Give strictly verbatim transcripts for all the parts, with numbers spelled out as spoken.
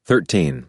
Thirteen.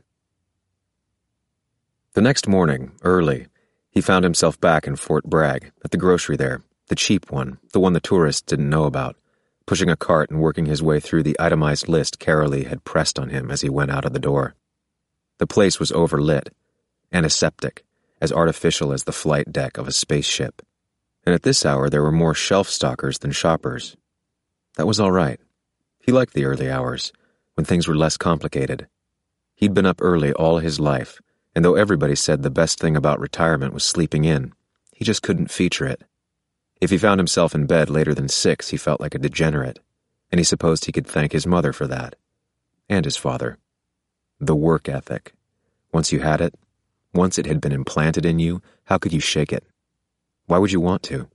The next morning, early, he found himself back in Fort Bragg, at the grocery there, the cheap one, the one the tourists didn't know about, pushing a cart and working his way through the itemized list Carolee had pressed on him as he went out of the door. The place was overlit, antiseptic, as artificial as the flight deck of a spaceship, and at this hour there were more shelf-stockers than shoppers. That was all right. He liked the early hours, when things were less complicated. He'd been up early all his life, and though everybody said the best thing about retirement was sleeping in, he just couldn't feature it. If he found himself in bed later than six, he felt like a degenerate, and he supposed he could thank his mother for that. And his father. The work ethic. Once you had it, once it had been implanted in you, how could you shake it? Why would you want to?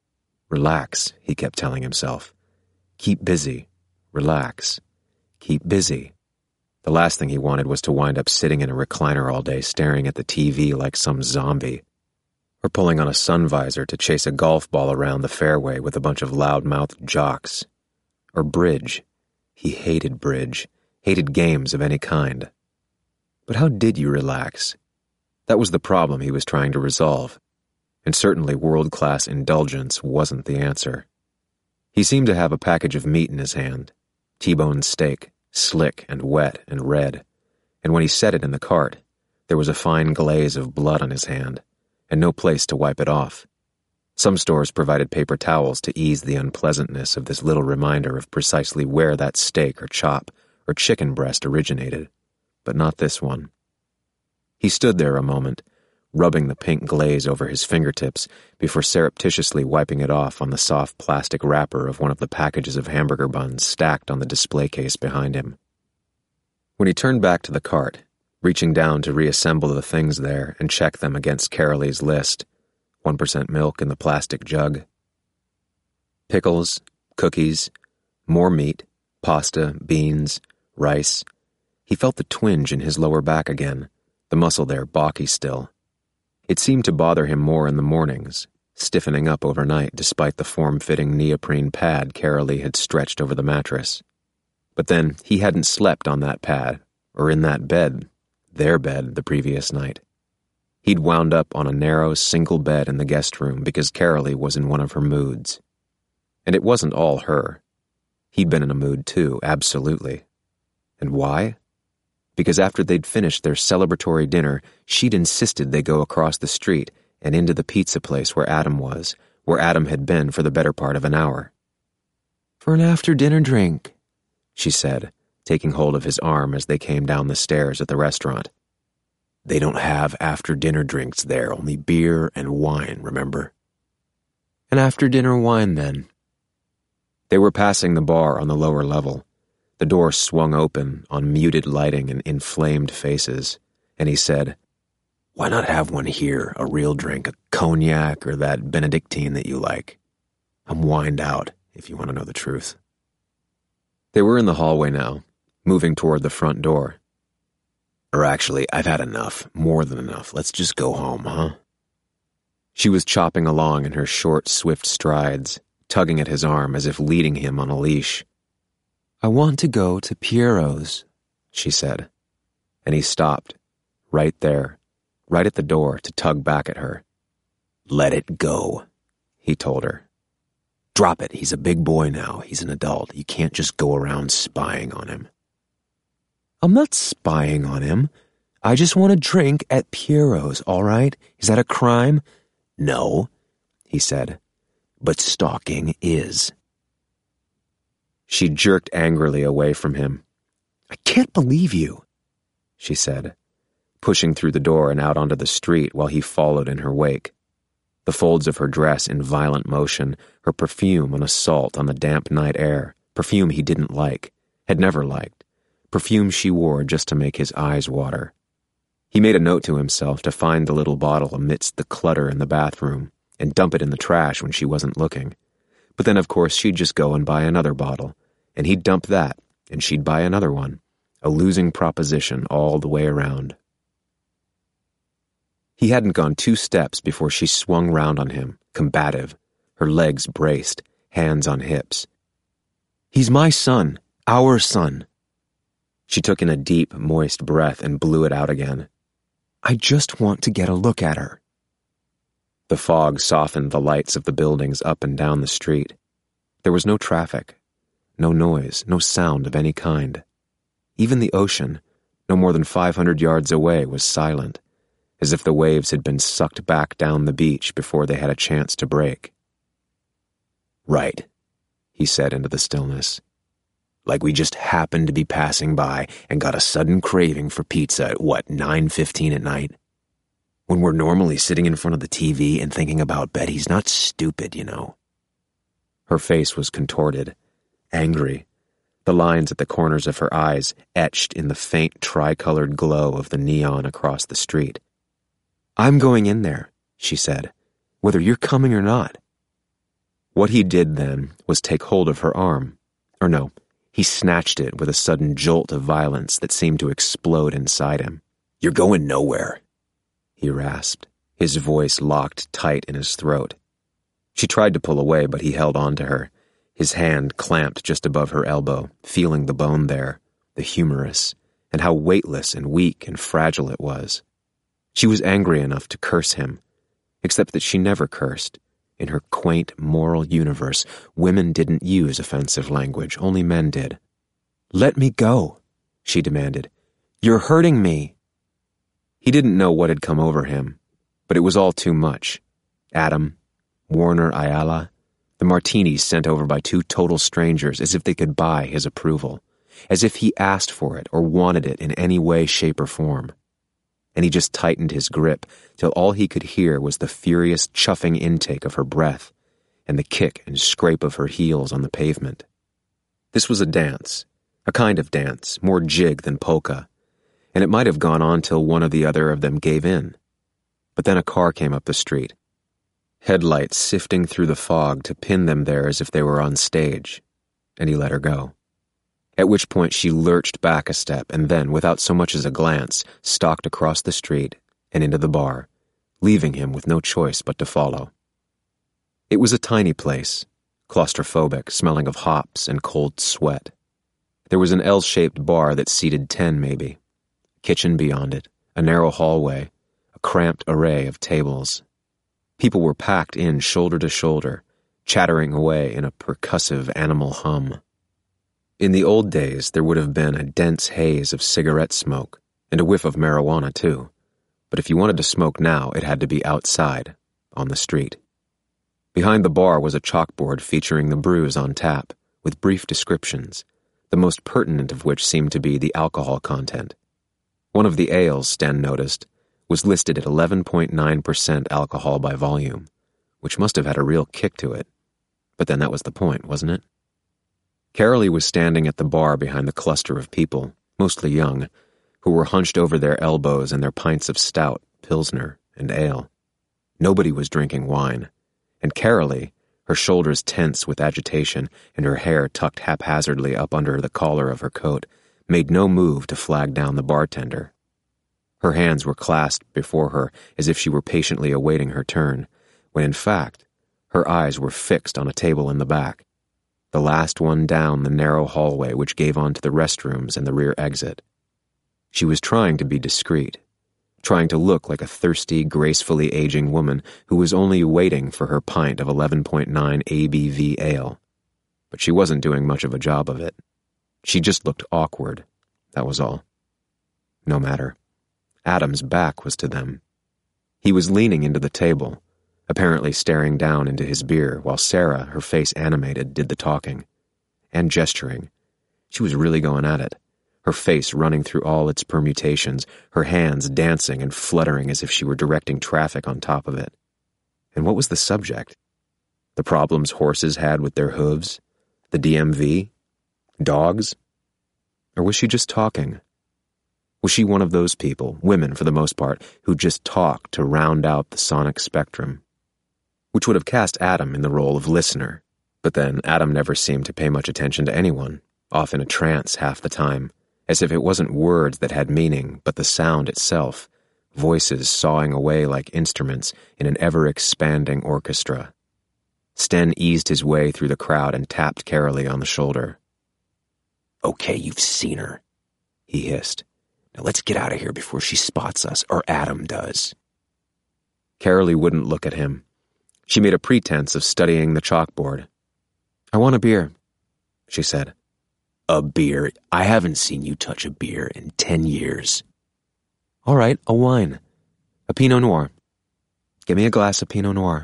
Relax, he kept telling himself. Keep busy. Relax. Keep busy. The last thing he wanted was to wind up sitting in a recliner all day staring at the T V like some zombie, or pulling on a sun visor to chase a golf ball around the fairway with a bunch of loud-mouthed jocks. Or bridge. He hated bridge, hated games of any kind. But how did you relax? That was the problem he was trying to resolve, and certainly world-class indulgence wasn't the answer. He seemed to have a package of meat in his hand, T-bone steak, slick and wet and red, and when he set it in the cart, there was a fine glaze of blood on his hand, and no place to wipe it off. Some stores provided paper towels to ease the unpleasantness of this little reminder of precisely where that steak or chop or chicken breast originated, but not this one. He stood there a moment, rubbing the pink glaze over his fingertips before surreptitiously wiping it off on the soft plastic wrapper of one of the packages of hamburger buns stacked on the display case behind him. When he turned back to the cart, reaching down to reassemble the things there and check them against Carolee's list, one percent milk in the plastic jug, pickles, cookies, more meat, pasta, beans, rice, he felt the twinge in his lower back again, the muscle there balky still. It seemed to bother him more in the mornings, stiffening up overnight despite the form-fitting neoprene pad Carolee had stretched over the mattress. But then he hadn't slept on that pad, or in that bed, their bed, the previous night. He'd wound up on a narrow, single bed in the guest room because Carolee was in one of her moods. And it wasn't all her. He'd been in a mood too, absolutely. And why? Because after they'd finished their celebratory dinner, she'd insisted they go across the street and into the pizza place where Adam was, where Adam had been for the better part of an hour. "For an after-dinner drink," she said, taking hold of his arm as they came down the stairs at the restaurant. "They don't have after-dinner drinks there, only beer and wine, remember?" "An after-dinner wine, then." They were passing the bar on the lower level. The door swung open on muted lighting and inflamed faces, and he said, "Why not have one here, a real drink, a cognac or that Benedictine that you like? I'm wined out, if you want to know the truth." They were in the hallway now, moving toward the front door. "Or actually, I've had enough, more than enough. Let's just go home, huh?" She was chopping along in her short, swift strides, tugging at his arm as if leading him on a leash. "I want to go to Piero's," she said, and he stopped, right there, right at the door to tug back at her. "Let it go," he told her. "Drop it, he's a big boy now, he's an adult, you can't just go around spying on him." "I'm not spying on him. I just want a drink at Piero's, all right? Is that a crime?" "No," he said, "but stalking is." She jerked angrily away from him. "I can't believe you," she said, pushing through the door and out onto the street while he followed in her wake. The folds of her dress in violent motion, her perfume an assault on the damp night air, perfume he didn't like, had never liked, perfume she wore just to make his eyes water. He made a note to himself to find the little bottle amidst the clutter in the bathroom and dump it in the trash when she wasn't looking. But then, of course, she'd just go and buy another bottle, and he'd dump that, and she'd buy another one, a losing proposition all the way around. He hadn't gone two steps before she swung round on him, combative, her legs braced, hands on hips. "He's my son, our son." She took in a deep, moist breath and blew it out again. "I just want to get a look at her." The fog softened the lights of the buildings up and down the street. There was no traffic, no noise, no sound of any kind. Even the ocean, no more than five hundred yards away, was silent, as if the waves had been sucked back down the beach before they had a chance to break. "Right," he said into the stillness. "Like we just happened to be passing by and got a sudden craving for pizza at, what, nine fifteen at night? When we're normally sitting in front of the T V and thinking about Betty's not stupid, you know." Her face was contorted, angry, the lines at the corners of her eyes etched in the faint tricolored glow of the neon across the street. "I'm going in there," she said, "whether you're coming or not." What he did then was take hold of her arm. Or no, he snatched it with a sudden jolt of violence that seemed to explode inside him. "You're going nowhere," he rasped, his voice locked tight in his throat. She tried to pull away, but he held on to her, his hand clamped just above her elbow, feeling the bone there, the humerus, and how weightless and weak and fragile it was. She was angry enough to curse him, except that she never cursed. In her quaint, moral universe, women didn't use offensive language, only men did. "Let me go," she demanded. "You're hurting me." He didn't know what had come over him, but it was all too much. Adam, Warner Ayala, the martinis sent over by two total strangers as if they could buy his approval, as if he asked for it or wanted it in any way, shape, or form. And he just tightened his grip till all he could hear was the furious chuffing intake of her breath and the kick and scrape of her heels on the pavement. This was a dance, a kind of dance, more jig than polka, and it might have gone on till one or the other of them gave in. But then a car came up the street, headlights sifting through the fog to pin them there as if they were on stage, and he let her go. At which point she lurched back a step and then, without so much as a glance, stalked across the street and into the bar, leaving him with no choice but to follow. It was a tiny place, claustrophobic, smelling of hops and cold sweat. There was an L-shaped bar that seated ten, maybe. A kitchen beyond it, a narrow hallway, a cramped array of tables. People were packed in shoulder to shoulder, chattering away in a percussive animal hum. In the old days, there would have been a dense haze of cigarette smoke, and a whiff of marijuana, too. But if you wanted to smoke now, it had to be outside, on the street. Behind the bar was a chalkboard featuring the brews on tap, with brief descriptions, the most pertinent of which seemed to be the alcohol content. One of the ales, Sten noticed, was listed at eleven point nine percent alcohol by volume, which must have had a real kick to it. But then that was the point, wasn't it? Carolee was standing at the bar behind the cluster of people, mostly young, who were hunched over their elbows in their pints of stout, pilsner, and ale. Nobody was drinking wine, and Carolee, her shoulders tense with agitation and her hair tucked haphazardly up under the collar of her coat, made no move to flag down the bartender. Her hands were clasped before her as if she were patiently awaiting her turn, when in fact, her eyes were fixed on a table in the back, the last one down the narrow hallway which gave onto the restrooms and the rear exit. She was trying to be discreet, trying to look like a thirsty, gracefully aging woman who was only waiting for her pint of eleven point nine A B V ale. But she wasn't doing much of a job of it. She just looked awkward, that was all. No matter. Adam's back was to them. He was leaning into the table, apparently staring down into his beer, while Sarah, her face animated, did the talking. And gesturing. She was really going at it, her face running through all its permutations, her hands dancing and fluttering as if she were directing traffic on top of it. And what was the subject? The problems horses had with their hooves? The D M V? Dogs? Or was she just talking? Was she one of those people, women for the most part, who just talk to round out the sonic spectrum? Which would have cast Adam in the role of listener, but then Adam never seemed to pay much attention to anyone, off in a trance half the time, as if it wasn't words that had meaning, but the sound itself, voices sawing away like instruments in an ever-expanding orchestra. Sten eased his way through the crowd and tapped Carolee on the shoulder. "Okay, you've seen her," he hissed. "Now let's get out of here before she spots us, or Adam does." Carolee wouldn't look at him. She made a pretense of studying the chalkboard. "I want a beer," she said. "A beer? I haven't seen you touch a beer in ten years. "All right, a wine. A Pinot Noir. Get me a glass of Pinot Noir."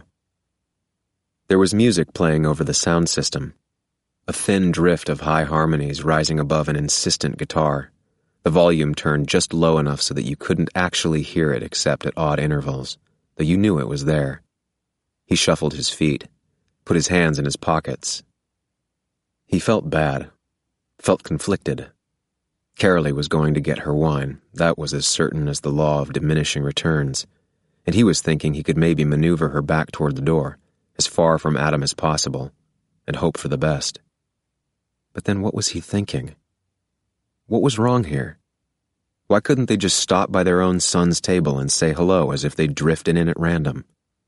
There was music playing over the sound system, a thin drift of high harmonies rising above an insistent guitar, the volume turned just low enough so that you couldn't actually hear it except at odd intervals, though you knew it was there. He shuffled his feet, put his hands in his pockets. He felt bad, felt conflicted. Carolee was going to get her wine, that was as certain as the law of diminishing returns, and he was thinking he could maybe maneuver her back toward the door, as far from Adam as possible, and hope for the best. But then what was he thinking? What was wrong here? Why couldn't they just stop by their own son's table and say hello as if they'd drifted in at random?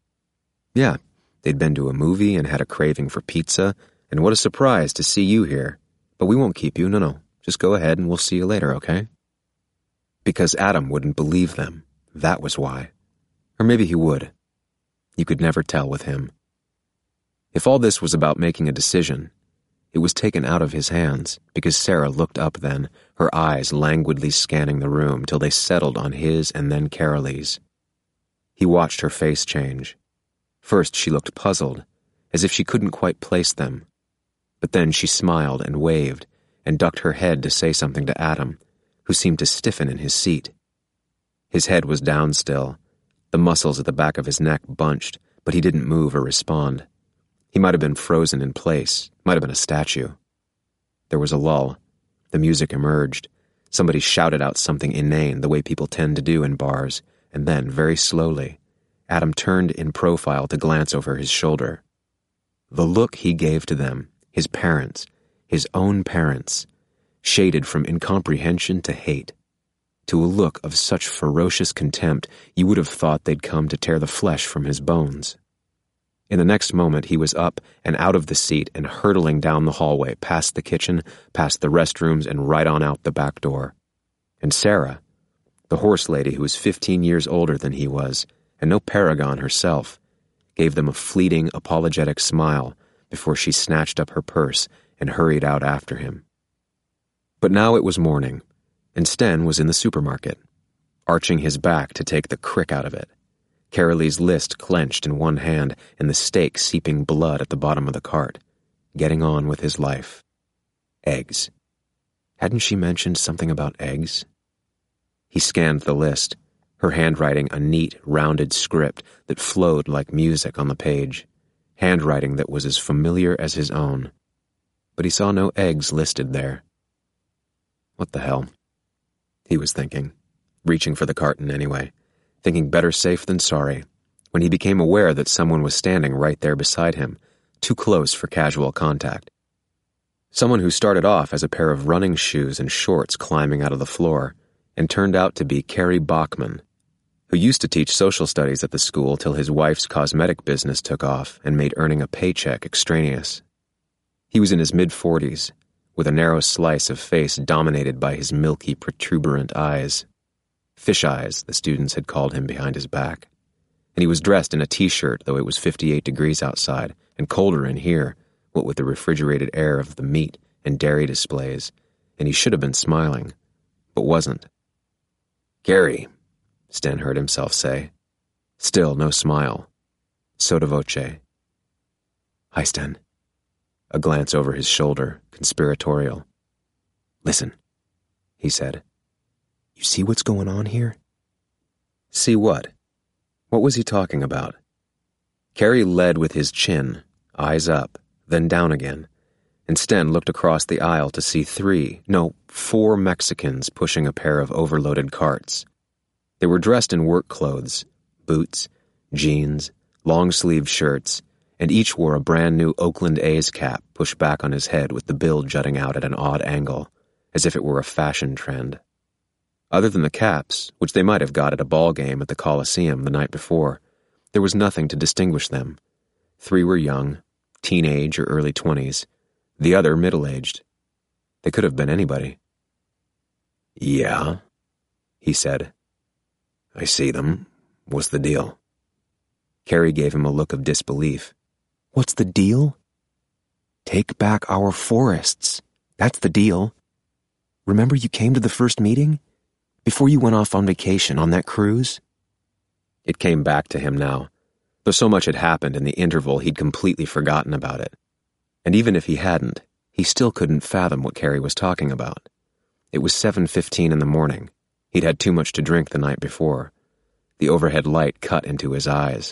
Yeah, they'd been to a movie and had a craving for pizza, and what a surprise to see you here. But we won't keep you, no, no. Just go ahead and we'll see you later, okay? Because Adam wouldn't believe them. That was why. Or maybe he would. You could never tell with him. If all this was about making a decision, it was taken out of his hands because Sarah looked up then, her eyes languidly scanning the room till they settled on his and then Carolee's. He watched her face change. First she looked puzzled, as if she couldn't quite place them. But then she smiled and waved and ducked her head to say something to Adam, who seemed to stiffen in his seat. His head was down still, the muscles at the back of his neck bunched, but he didn't move or respond. He might have been frozen in place, might have been a statue. There was a lull. The music emerged. Somebody shouted out something inane, the way people tend to do in bars, and then, very slowly, Adam turned in profile to glance over his shoulder. The look he gave to them, his parents, his own parents, shaded from incomprehension to hate, to a look of such ferocious contempt you would have thought they'd come to tear the flesh from his bones. In the next moment he was up and out of the seat and hurtling down the hallway, past the kitchen, past the restrooms, and right on out the back door. And Sarah, the horse lady who was fifteen years older than he was, and no paragon herself, gave them a fleeting, apologetic smile before she snatched up her purse and hurried out after him. But now it was morning, and Sten was in the supermarket, arching his back to take the crick out of it. Carolee's list clenched in one hand and the steak seeping blood at the bottom of the cart, getting on with his life. Eggs. Hadn't she mentioned something about eggs? He scanned the list, her handwriting a neat, rounded script that flowed like music on the page, handwriting that was as familiar as his own. But he saw no eggs listed there. What the hell? He was thinking, reaching for the carton anyway, thinking better safe than sorry, when he became aware that someone was standing right there beside him, too close for casual contact. Someone who started off as a pair of running shoes and shorts climbing out of the floor, and turned out to be Carrie Bachman, who used to teach social studies at the school till his wife's cosmetic business took off and made earning a paycheck extraneous. He was in his mid-forties, with a narrow slice of face dominated by his milky, protuberant eyes. Fish eyes, the students had called him behind his back. And he was dressed in a t-shirt, though it was fifty-eight degrees outside, and colder in here, what with the refrigerated air of the meat and dairy displays, and he should have been smiling, but wasn't. "Gary," Sten heard himself say. Still no smile. Sotto voce. "Hi, Sten." A glance over his shoulder, conspiratorial. "Listen," he said. "You see what's going on here?" See what? What was he talking about? Carrie led with his chin, eyes up, then down again, and Sten looked across the aisle to see three, no, four Mexicans pushing a pair of overloaded carts. They were dressed in work clothes, boots, jeans, long-sleeved shirts, and each wore a brand-new Oakland A's cap pushed back on his head with the bill jutting out at an odd angle, as if it were a fashion trend. Other than the caps, which they might have got at a ball game at the Coliseum the night before, there was nothing to distinguish them. Three were young, teenage or early twenties, the other middle-aged. They could have been anybody. Yeah, he said. I see them. What's the deal? Carrie gave him a look of disbelief. What's the deal? Take back our forests. That's the deal. Remember you came to the first meeting? Before you went off on vacation on that cruise? It came back to him now, though so much had happened in the interval he'd completely forgotten about it. And even if he hadn't, he still couldn't fathom what Carrie was talking about. It was seven fifteen in the morning. He'd had too much to drink the night before. The overhead light cut into his eyes.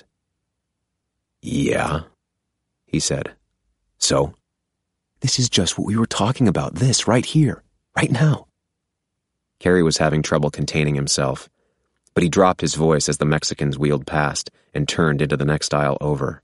Yeah, he said. So? This is just what we were talking about, this, right here, right now. Carrie was having trouble containing himself, but he dropped his voice as the Mexicans wheeled past and turned into the next aisle over.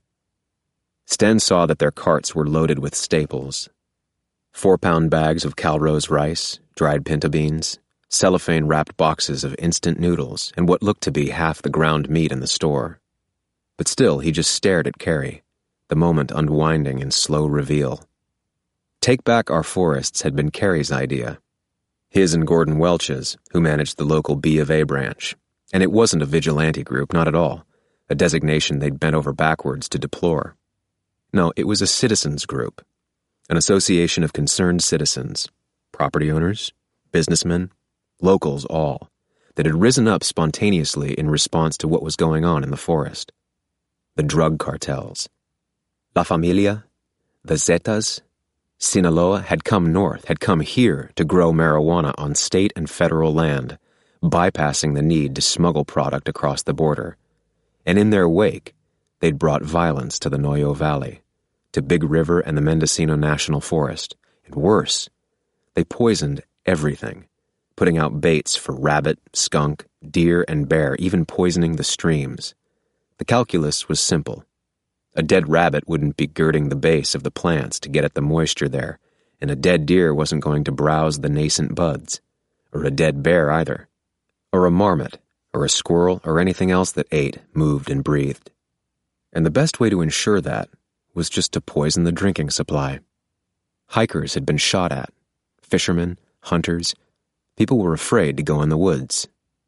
Sten saw that their carts were loaded with staples. Four-pound bags of Calrose rice, dried pinto beans, cellophane-wrapped boxes of instant noodles, and what looked to be half the ground meat in the store. But still, he just stared at Carrie, the moment unwinding in slow reveal. Take Back Our Forests had been Carrie's idea. His and Gordon Welch's, who managed the local B of A branch. And it wasn't a vigilante group, not at all, a designation they'd bent over backwards to deplore. No, it was a citizens group, an association of concerned citizens, property owners, businessmen, locals all, that had risen up spontaneously in response to what was going on in the forest. The drug cartels. La Familia, the Zetas, Sinaloa had come north, had come here to grow marijuana on state and federal land, bypassing the need to smuggle product across the border. And in their wake, they'd brought violence to the Noyo Valley, to Big River and the Mendocino National Forest, and worse, they poisoned everything, putting out baits for rabbit, skunk, deer, and bear, even poisoning the streams. The calculus was simple. A dead rabbit wouldn't be girding the base of the plants to get at the moisture there, and a dead deer wasn't going to browse the nascent buds, or a dead bear either, or a marmot, or a squirrel, or anything else that ate, moved, and breathed. And the best way to ensure that was just to poison the drinking supply. Hikers had been shot at, fishermen, hunters. People were afraid to go in the woods.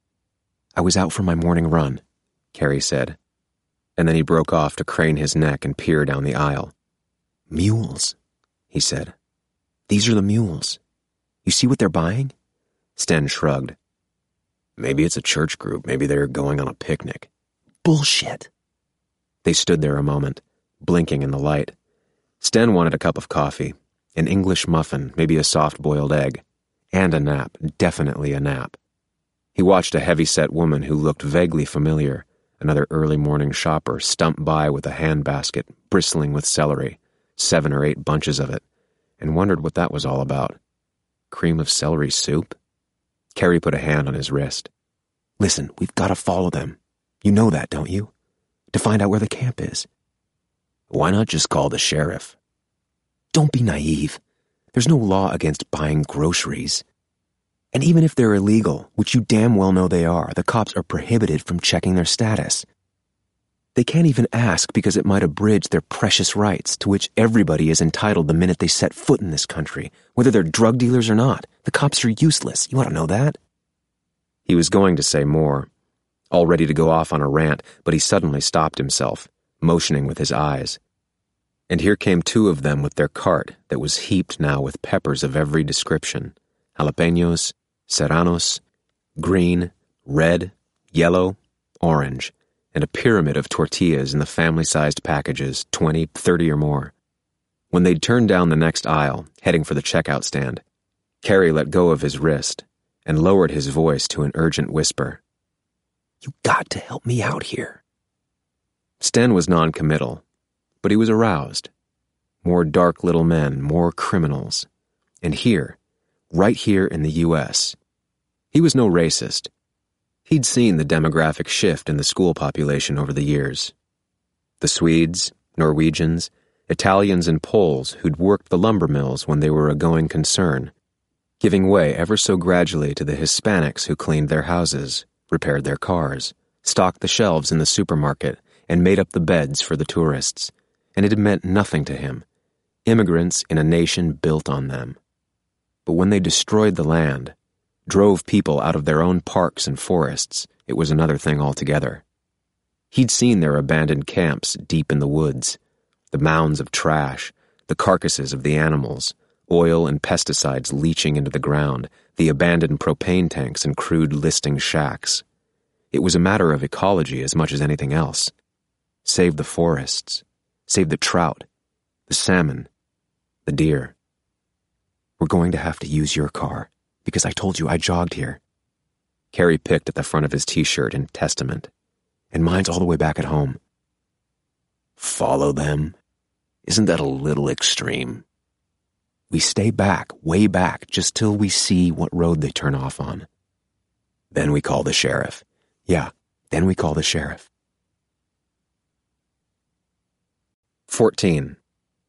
I was out for my morning run, Carrie said. And then he broke off to crane his neck and peer down the aisle. Mules, he said. These are the mules. You see what they're buying? Sten shrugged. Maybe it's a church group. Maybe they're going on a picnic. Bullshit. They stood there a moment, blinking in the light. Sten wanted a cup of coffee, an English muffin, maybe a soft-boiled egg, and a nap, definitely a nap. He watched a heavy-set woman who looked vaguely familiar, another early morning shopper, stump by with a handbasket bristling with celery, seven or eight bunches of it, and wondered what that was all about. Cream of celery soup? Carrie put a hand on his wrist. Listen, we've got to follow them. You know that, don't you? To find out where the camp is. Why not just call the sheriff? Don't be naive. There's no law against buying groceries. And even if they're illegal, which you damn well know they are, the cops are prohibited from checking their status. They can't even ask because it might abridge their precious rights to which everybody is entitled the minute they set foot in this country, whether they're drug dealers or not. The cops are useless. You ought to know that. He was going to say more, all ready to go off on a rant, but he suddenly stopped himself, motioning with his eyes. And here came two of them with their cart that was heaped now with peppers of every description, jalapenos, serranos, green, red, yellow, orange, and a pyramid of tortillas in the family-sized packages, twenty, thirty or more. When they'd turned down the next aisle, heading for the checkout stand, Carrie let go of his wrist and lowered his voice to an urgent whisper. You got to help me out here. Sten was non-committal, but he was aroused. More dark little men, more criminals. And here, right here in the U S, he was no racist. He'd seen the demographic shift in the school population over the years. The Swedes, Norwegians, Italians, and Poles who'd worked the lumber mills when they were a going concern, giving way ever so gradually to the Hispanics who cleaned their houses, repaired their cars, stocked the shelves in the supermarket, and made up the beds for the tourists. And it had meant nothing to him. Immigrants in a nation built on them. But when they destroyed the land, drove people out of their own parks and forests, it was another thing altogether. He'd seen their abandoned camps deep in the woods, the mounds of trash, the carcasses of the animals, oil and pesticides leaching into the ground, the abandoned propane tanks and crude listing shacks. It was a matter of ecology as much as anything else. Save the forests, save the trout, the salmon, the deer. We're going to have to use your car, because I told you I jogged here. Carrie picked at the front of his t-shirt in testament. And mine's all the way back at home. Follow them? Isn't that a little extreme? We stay back, way back, just till we see what road they turn off on. Then we call the sheriff. Yeah, then we call the sheriff. Fourteen.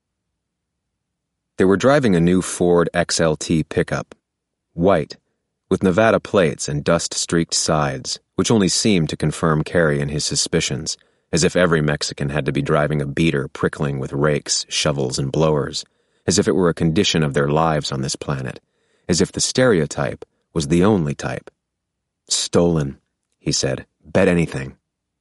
They were driving a new Ford X L T pickup. White, with Nevada plates and dust-streaked sides, which only seemed to confirm Carrie in his suspicions, as if every Mexican had to be driving a beater prickling with rakes, shovels, and blowers, as if it were a condition of their lives on this planet, as if the stereotype was the only type. Stolen, he said. Bet anything.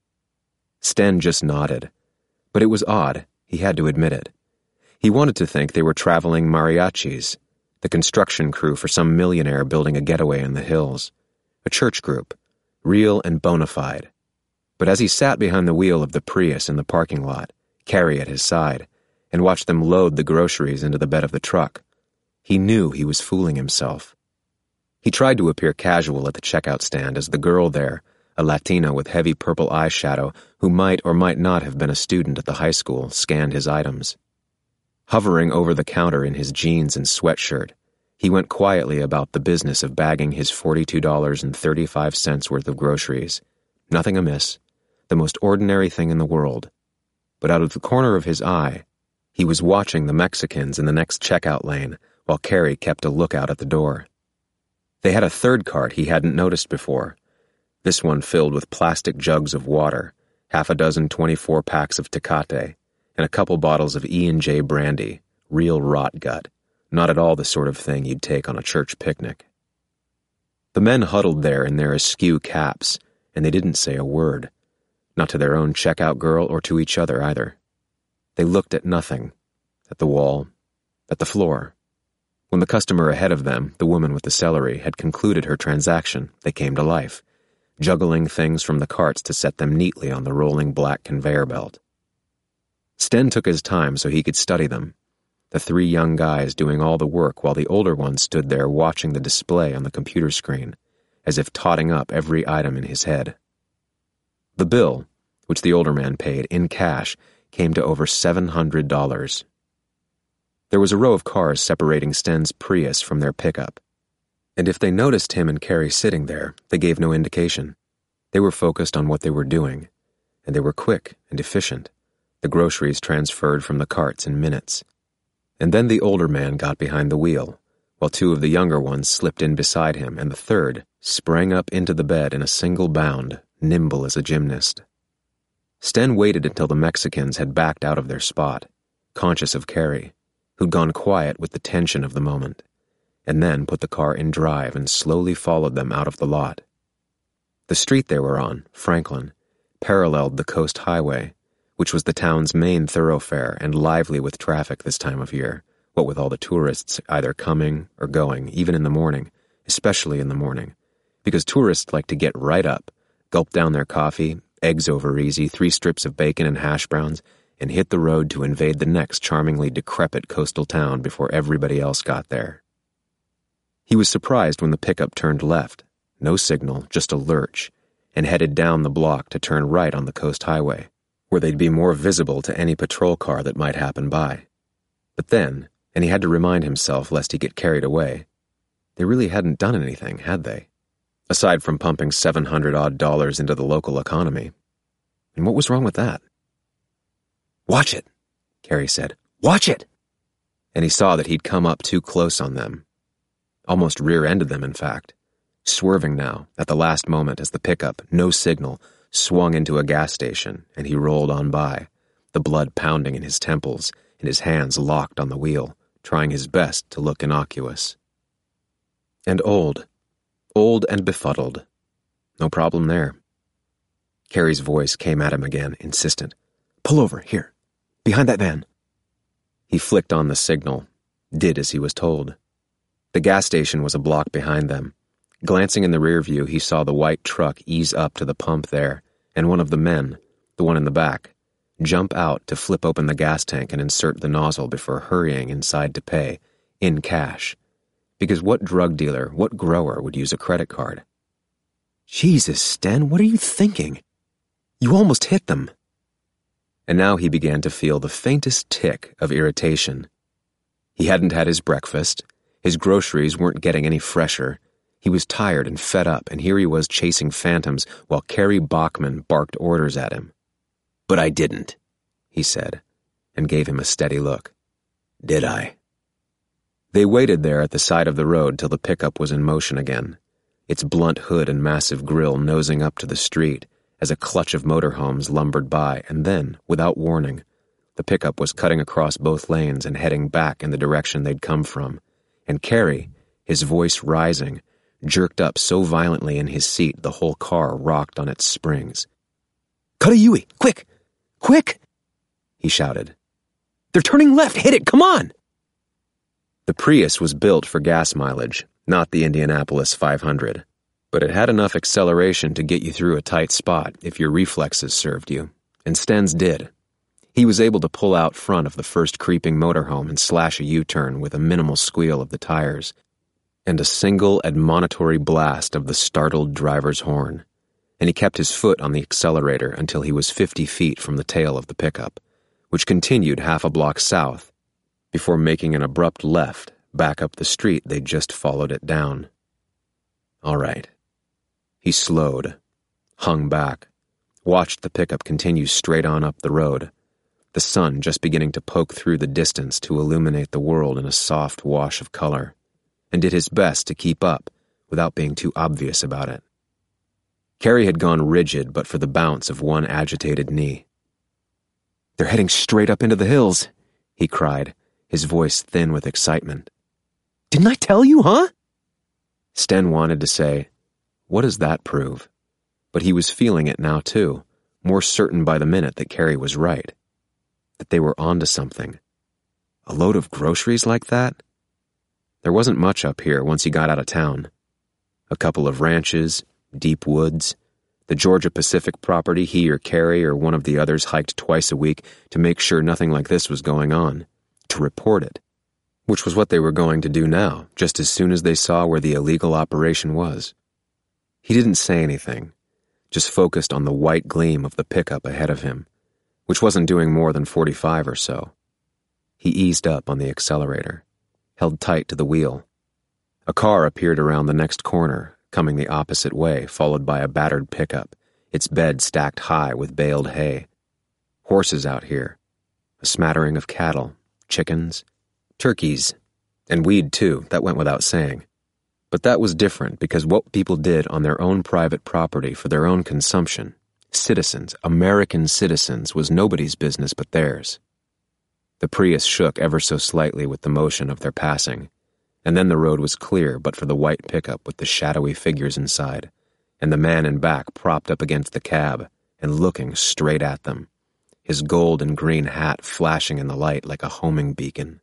Sten just nodded. But it was odd, he had to admit it. He wanted to think they were traveling mariachis, the construction crew for some millionaire building a getaway in the hills. A church group, real and bona fide. But as he sat behind the wheel of the Prius in the parking lot, Carrie at his side, and watched them load the groceries into the bed of the truck, he knew he was fooling himself. He tried to appear casual at the checkout stand as the girl there, a Latina with heavy purple eyeshadow who might or might not have been a student at the high school, scanned his items. Hovering over the counter in his jeans and sweatshirt, he went quietly about the business of bagging his forty-two dollars and thirty-five cents worth of groceries. Nothing amiss, the most ordinary thing in the world. But out of the corner of his eye, he was watching the Mexicans in the next checkout lane while Carrie kept a lookout at the door. They had a third cart he hadn't noticed before, this one filled with plastic jugs of water, half a dozen twenty-four packs of Tecate, and a couple bottles of E and J brandy, real rot gut, not at all the sort of thing you'd take on a church picnic. The men huddled there in their askew caps, and they didn't say a word, not to their own checkout girl or to each other either. They looked at nothing, at the wall, at the floor. When the customer ahead of them, the woman with the celery, had concluded her transaction, they came to life, juggling things from the carts to set them neatly on the rolling black conveyor belt. Sten took his time so he could study them, the three young guys doing all the work while the older one stood there watching the display on the computer screen, as if totting up every item in his head. The bill, which the older man paid in cash, came to over seven hundred dollars. There was a row of cars separating Sten's Prius from their pickup, and if they noticed him and Carrie sitting there, they gave no indication. They were focused on what they were doing, and they were quick and efficient, the groceries transferred from the carts in minutes. And then the older man got behind the wheel, while two of the younger ones slipped in beside him, and the third sprang up into the bed in a single bound, nimble as a gymnast. Sten waited until the Mexicans had backed out of their spot, conscious of Carrie, who'd gone quiet with the tension of the moment, and then put the car in drive and slowly followed them out of the lot. The street they were on, Franklin, paralleled the coast highway, which was the town's main thoroughfare and lively with traffic this time of year, what with all the tourists either coming or going, even in the morning, especially in the morning, because tourists like to get right up, gulp down their coffee, eggs over easy, three strips of bacon and hash browns, and hit the road to invade the next charmingly decrepit coastal town before everybody else got there. He was surprised when the pickup turned left, no signal, just a lurch, and headed down the block to turn right on the coast highway, where they'd be more visible to any patrol car that might happen by. But then, and he had to remind himself lest he get carried away, they really hadn't done anything, had they? Aside from pumping seven hundred odd dollars into the local economy. And what was wrong with that? "Watch it," Carrie said. "Watch it!" And he saw that he'd come up too close on them. Almost rear-ended them, in fact, swerving now, at the last moment as the pickup, no signal, swung into a gas station, and he rolled on by, the blood pounding in his temples and his hands locked on the wheel, trying his best to look innocuous. And old, Old and befuddled. No problem there. Carrie's voice came at him again, insistent. Pull over, here, behind that van. He flicked on the signal, did as he was told. The gas station was a block behind them. Glancing in the rear view, he saw the white truck ease up to the pump there, and one of the men, the one in the back, jump out to flip open the gas tank and insert the nozzle before hurrying inside to pay, in cash. Because what drug dealer, what grower would use a credit card? Jesus, Sten, what are you thinking? You almost hit them. And now he began to feel the faintest tick of irritation. He hadn't had his breakfast. His groceries weren't getting any fresher. He was tired and fed up, and here he was chasing phantoms while Carrie Bachman barked orders at him. But I didn't, he said, and gave him a steady look. Did I? They waited there at the side of the road till the pickup was in motion again, its blunt hood and massive grille nosing up to the street as a clutch of motorhomes lumbered by, and then, without warning, the pickup was cutting across both lanes and heading back in the direction they'd come from, and Carrie, his voice rising, jerked up so violently in his seat the whole car rocked on its springs. Cut a U-ey, quick, quick, he shouted. They're turning left, hit it, come on! The Prius was built for gas mileage, not the Indianapolis five hundred, but it had enough acceleration to get you through a tight spot if your reflexes served you, and Sten's did. He was able to pull out front of the first creeping motorhome and slash a U-turn with a minimal squeal of the tires, and a single admonitory blast of the startled driver's horn, and he kept his foot on the accelerator until he was fifty feet from the tail of the pickup, which continued half a block south, before making an abrupt left back up the street they'd just followed it down. All right. He slowed, hung back, watched the pickup continue straight on up the road, the sun just beginning to poke through the distance to illuminate the world in a soft wash of color, and did his best to keep up without being too obvious about it. Carrie had gone rigid but for the bounce of one agitated knee. They're heading straight up into the hills, he cried, his voice thin with excitement. Didn't I tell you, huh? Sten wanted to say, what does that prove? But he was feeling it now, too, more certain by the minute that Carrie was right. That they were onto something. A load of groceries like that? There wasn't much up here once he got out of town. A couple of ranches, deep woods, the Georgia Pacific property he or Carrie or one of the others hiked twice a week to make sure nothing like this was going on, to report it, which was what they were going to do now, just as soon as they saw where the illegal operation was. He didn't say anything, just focused on the white gleam of the pickup ahead of him, which wasn't doing more than forty-five or so. He eased up on the accelerator, held tight to the wheel. A car appeared around the next corner, coming the opposite way, followed by a battered pickup, its bed stacked high with baled hay. Horses out here, a smattering of cattle, chickens, turkeys, and weed too, that went without saying. But that was different because what people did on their own private property for their own consumption, citizens, American citizens, was nobody's business but theirs. The Prius shook ever so slightly with the motion of their passing, and then the road was clear but for the white pickup with the shadowy figures inside, and the man in back propped up against the cab and looking straight at them, his gold and green hat flashing in the light like a homing beacon.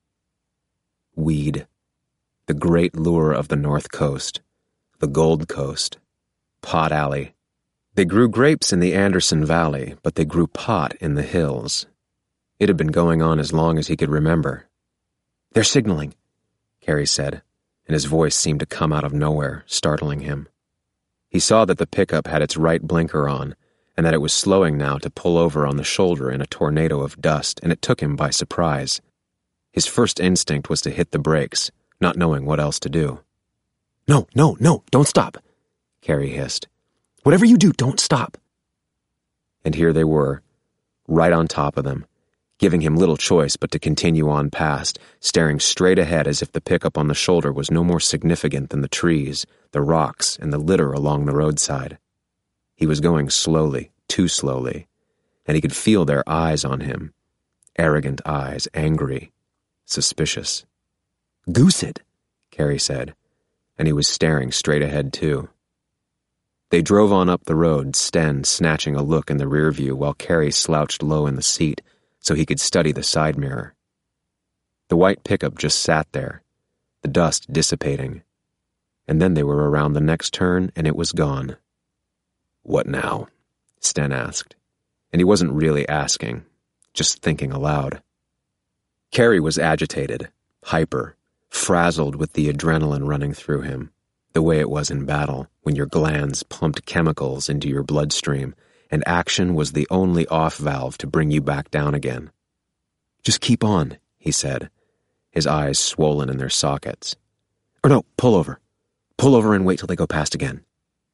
Weed. The great lure of the North Coast, the Gold Coast, Pot Alley. They grew grapes in the Anderson Valley, but they grew pot in the hills. It had been going on as long as he could remember. They're signaling, Carrie said, and his voice seemed to come out of nowhere, startling him. He saw that the pickup had its right blinker on, and that it was slowing now to pull over on the shoulder in a tornado of dust, and it took him by surprise. His first instinct was to hit the brakes, not knowing what else to do. No, no, no, don't stop, Carrie hissed. Whatever you do, don't stop. And here they were, right on top of them, giving him little choice but to continue on past, staring straight ahead as if the pickup on the shoulder was no more significant than the trees, the rocks, and the litter along the roadside. He was going slowly, too slowly, and he could feel their eyes on him. Arrogant eyes, angry, suspicious. Goose it, Carrie said, and he was staring straight ahead too. They drove on up the road, Sten snatching a look in the rear view while Carrie slouched low in the seat so he could study the side mirror. The white pickup just sat there, the dust dissipating, and then they were around the next turn and it was gone. "What now?" Sten asked, and he wasn't really asking, just thinking aloud. Carrie was agitated, hyper, frazzled with the adrenaline running through him, the way it was in battle, when your glands pumped chemicals into your bloodstream, and action was the only off valve to bring you back down again. "Just keep on," he said, his eyes swollen in their sockets. "Or no, pull over. Pull over and wait till they go past again."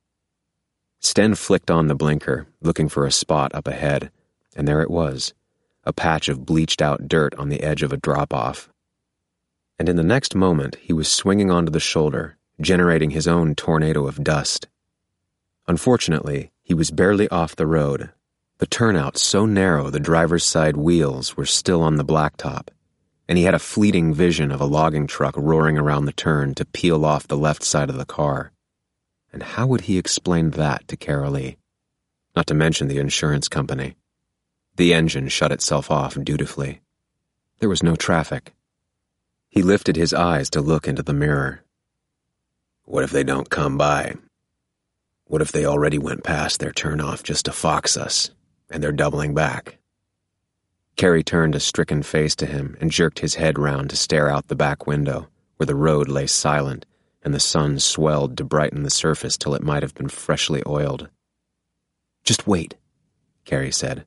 Sten flicked on the blinker, looking for a spot up ahead, and there it was, a patch of bleached-out dirt on the edge of a drop-off. And in the next moment, he was swinging onto the shoulder, generating his own tornado of dust. Unfortunately, he was barely off the road, the turnout so narrow the driver's side wheels were still on the blacktop, and he had a fleeting vision of a logging truck roaring around the turn to peel off the left side of the car. And how would he explain that to Carolee? Not to mention the insurance company. The engine shut itself off dutifully. There was no traffic. He lifted his eyes to look into the mirror. What if they don't come by? What if they already went past their turnoff just to fox us, and they're doubling back? Carrie turned a stricken face to him and jerked his head round to stare out the back window, where the road lay silent, and the sun swelled to brighten the surface till it might have been freshly oiled. "Just wait," Carrie said.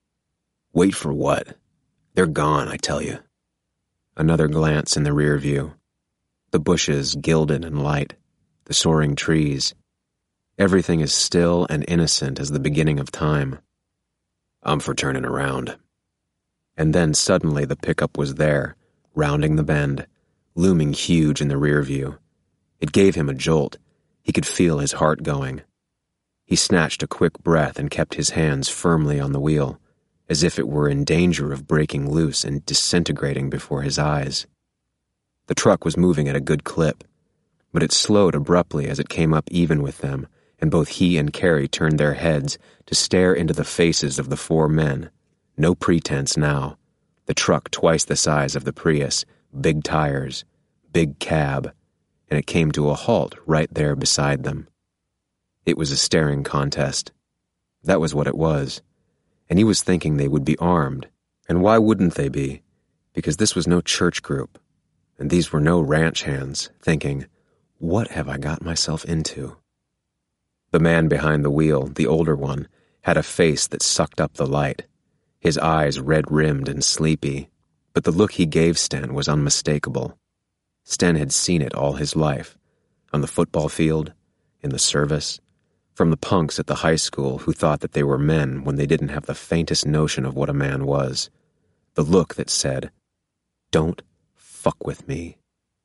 "Wait for what? They're gone, I tell you." Another glance in the rear view. The bushes gilded and light, the soaring trees. Everything as still and innocent as the beginning of time. "I'm for turning around." And then suddenly the pickup was there, rounding the bend, looming huge in the rear view. It gave him a jolt. He could feel his heart going. He snatched a quick breath and kept his hands firmly on the wheel, as if it were in danger of breaking loose and disintegrating before his eyes. The truck was moving at a good clip, but it slowed abruptly as it came up even with them, and both he and Carrie turned their heads to stare into the faces of the four men. No pretense now. The truck twice the size of the Prius, big tires, big cab, and it came to a halt right there beside them. It was a staring contest. That was what it was. And he was thinking they would be armed. And why wouldn't they be? Because this was no church group. And these were no ranch hands, thinking, what have I got myself into? The man behind the wheel, the older one, had a face that sucked up the light, his eyes red-rimmed and sleepy, but the look he gave Sten was unmistakable. Sten had seen it all his life, on the football field, in the service, from the punks at the high school who thought that they were men when they didn't have the faintest notion of what a man was. The look that said, "Don't fuck with me."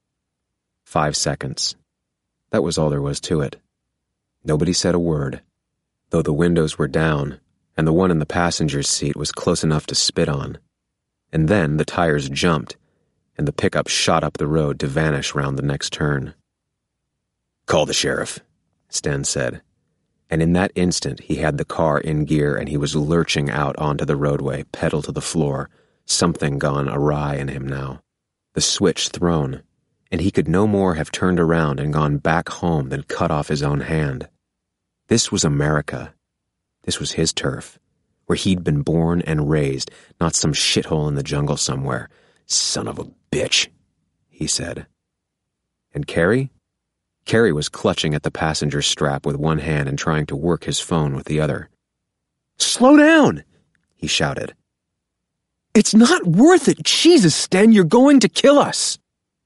Five seconds. That was all there was to it. Nobody said a word, though the windows were down, and the one in the passenger's seat was close enough to spit on. And then the tires jumped, and the pickup shot up the road to vanish round the next turn. "Call the sheriff," Sten said. And in that instant he had the car in gear and he was lurching out onto the roadway, pedal to the floor, something gone awry in him now. The switch thrown, and he could no more have turned around and gone back home than cut off his own hand. This was America. This was his turf, where he'd been born and raised, not some shithole in the jungle somewhere. "Son of a bitch," he said. And Carrie? Carrie was clutching at the passenger strap with one hand and trying to work his phone with the other. "Slow down!" he shouted. "It's not worth it! Jesus, Sten, you're going to kill us!"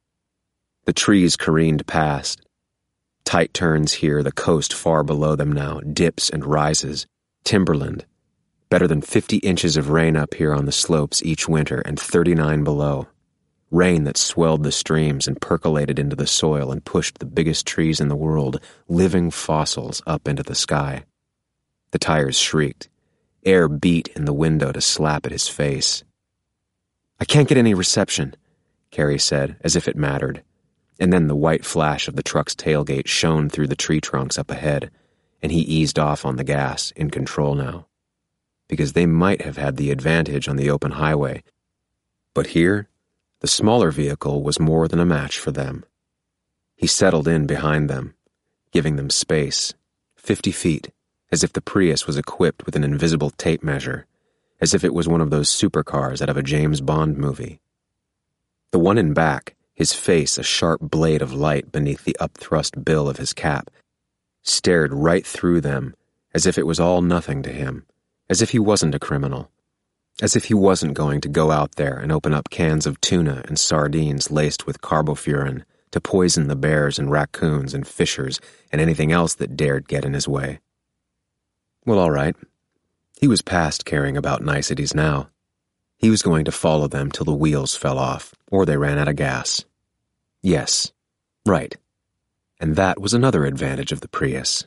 The trees careened past. Tight turns here, the coast far below them now, dips and rises. Timberland. Better than fifty inches of rain up here on the slopes each winter and thirty-nine below. Rain that swelled the streams and percolated into the soil and pushed the biggest trees in the world, living fossils, up into the sky. The tires shrieked. Air beat in the window to slap at his face. "I can't get any reception," Carrie said, as if it mattered. And then the white flash of the truck's tailgate shone through the tree trunks up ahead, and he eased off on the gas, in control now. Because they might have had the advantage on the open highway, but here, the smaller vehicle was more than a match for them. He settled in behind them, giving them space, fifty feet, as if the Prius was equipped with an invisible tape measure, as if it was one of those supercars out of a James Bond movie. The one in back, his face a sharp blade of light beneath the upthrust bill of his cap, stared right through them as if it was all nothing to him, as if he wasn't a criminal, as if he wasn't going to go out there and open up cans of tuna and sardines laced with carbofuran to poison the bears and raccoons and fishers and anything else that dared get in his way. Well, all right. He was past caring about niceties now. He was going to follow them till the wheels fell off, or they ran out of gas. Yes, right. And that was another advantage of the Prius.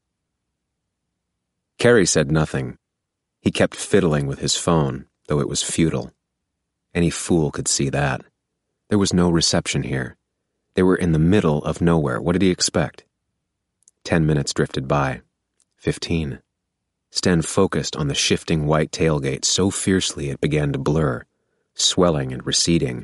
Carrie said nothing. He kept fiddling with his phone, though it was futile. Any fool could see that. There was no reception here. They were in the middle of nowhere. What did he expect? Ten minutes drifted by. Fifteen. Sten focused on the shifting white tailgate so fiercely it began to blur, swelling and receding.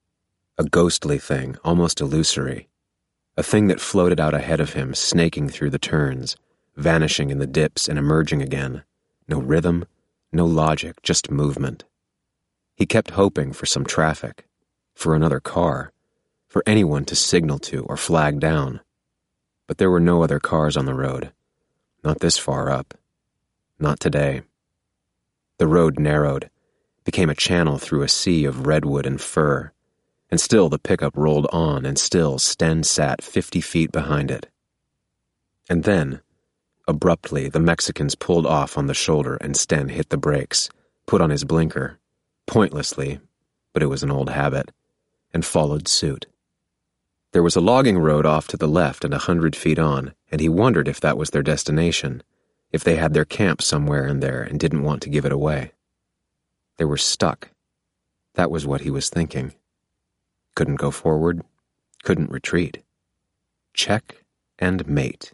A ghostly thing, almost illusory. A thing that floated out ahead of him, snaking through the turns, vanishing in the dips and emerging again. No rhythm, no logic, just movement. He kept hoping for some traffic, for another car, for anyone to signal to or flag down. But there were no other cars on the road. Not this far up. Not today. The road narrowed, became a channel through a sea of redwood and fir, and still the pickup rolled on, and still Sten sat fifty feet behind it. And then, abruptly, the Mexicans pulled off on the shoulder and Sten hit the brakes, put on his blinker, pointlessly, but it was an old habit, and followed suit. There was a logging road off to the left and a hundred feet on, and he wondered if that was their destination, if they had their camp somewhere in there and didn't want to give it away. They were stuck. That was what he was thinking. Couldn't go forward, couldn't retreat. Check and mate.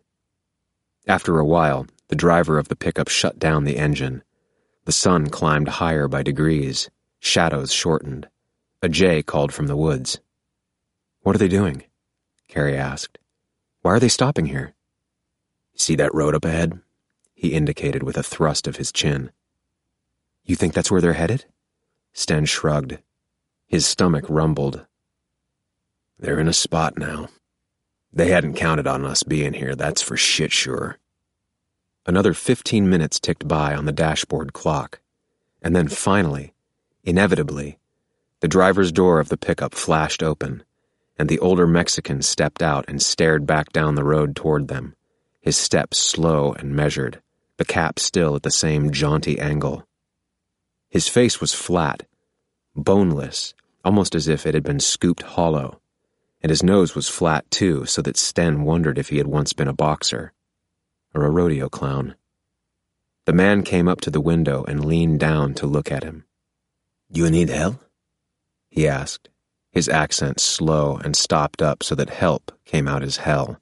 After a while, the driver of the pickup shut down the engine. The sun climbed higher by degrees, shadows shortened. A jay called from the woods. "What are they doing?" Carrie asked. "Why are they stopping here?" "See that road up ahead?" He indicated with a thrust of his chin. "You think that's where they're headed?" Sten shrugged. His stomach rumbled. "They're in a spot now. They hadn't counted on us being here, that's for shit sure." Another fifteen minutes ticked by on the dashboard clock, and then finally, inevitably, the driver's door of the pickup flashed open, and the older Mexican stepped out and stared back down the road toward them, his steps slow and measured, the cap still at the same jaunty angle. His face was flat, boneless, almost as if it had been scooped hollow, and his nose was flat too, so that Sten wondered if he had once been a boxer, or a rodeo clown. The man came up to the window and leaned down to look at him. "You need help?" he asked, his accent slow and stopped up so that help came out as hell.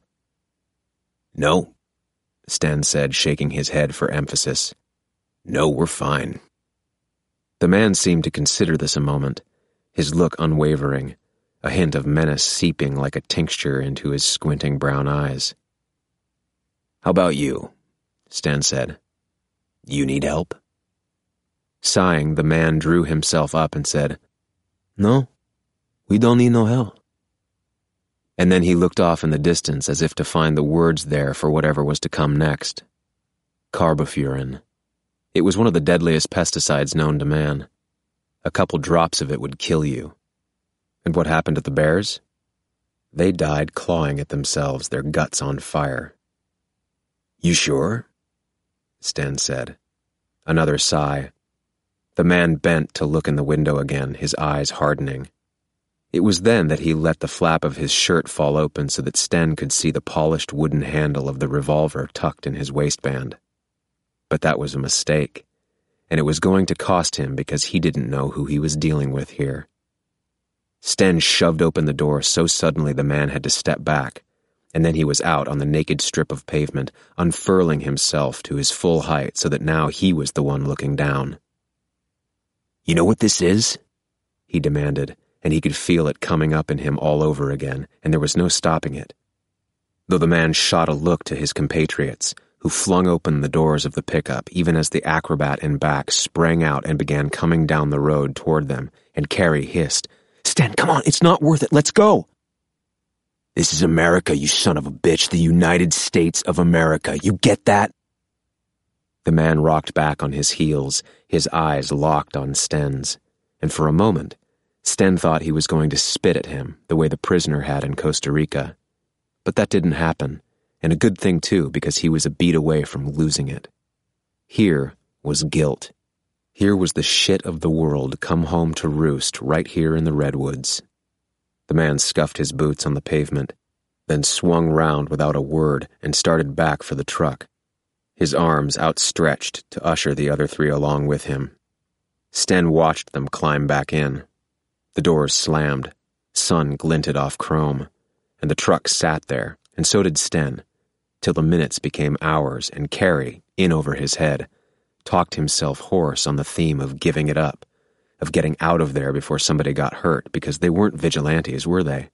"No," Sten said, shaking his head for emphasis. "No, we're fine." The man seemed to consider this a moment, his look unwavering, a hint of menace seeping like a tincture into his squinting brown eyes. "How about you?" Sten said. "You need help?" Sighing, the man drew himself up and said, "No, we don't need no help." And then he looked off in the distance as if to find the words there for whatever was to come next. Carbofuran. It was one of the deadliest pesticides known to man. A couple drops of it would kill you. And what happened to the bears? They died clawing at themselves, their guts on fire. "You sure?" Sten said. Another sigh. The man bent to look in the window again, his eyes hardening. It was then that he let the flap of his shirt fall open so that Sten could see the polished wooden handle of the revolver tucked in his waistband. But that was a mistake, and it was going to cost him because he didn't know who he was dealing with here. Sten shoved open the door so suddenly the man had to step back, and then he was out on the naked strip of pavement, unfurling himself to his full height so that now he was the one looking down. "You know what this is?" he demanded, and he could feel it coming up in him all over again, and there was no stopping it. Though the man shot a look to his compatriots, who flung open the doors of the pickup even as the acrobat in back sprang out and began coming down the road toward them, and Carrie hissed, "Sten, come on, it's not worth it, let's go!" "This is America, you son of a bitch, the United States of America, you get that?" The man rocked back on his heels, his eyes locked on Sten's, and for a moment, Sten thought he was going to spit at him the way the prisoner had in Costa Rica. But that didn't happen, and a good thing too, because he was a beat away from losing it. Here was guilt. Here was the shit of the world come home to roost right here in the redwoods. The man scuffed his boots on the pavement, then swung round without a word and started back for the truck, his arms outstretched to usher the other three along with him. Sten watched them climb back in. The doors slammed, sun glinted off chrome, and the truck sat there, and so did Sten, till the minutes became hours and Carrie, in over his head, talked himself hoarse on the theme of giving it up, of getting out of there before somebody got hurt, because they weren't vigilantes, were they?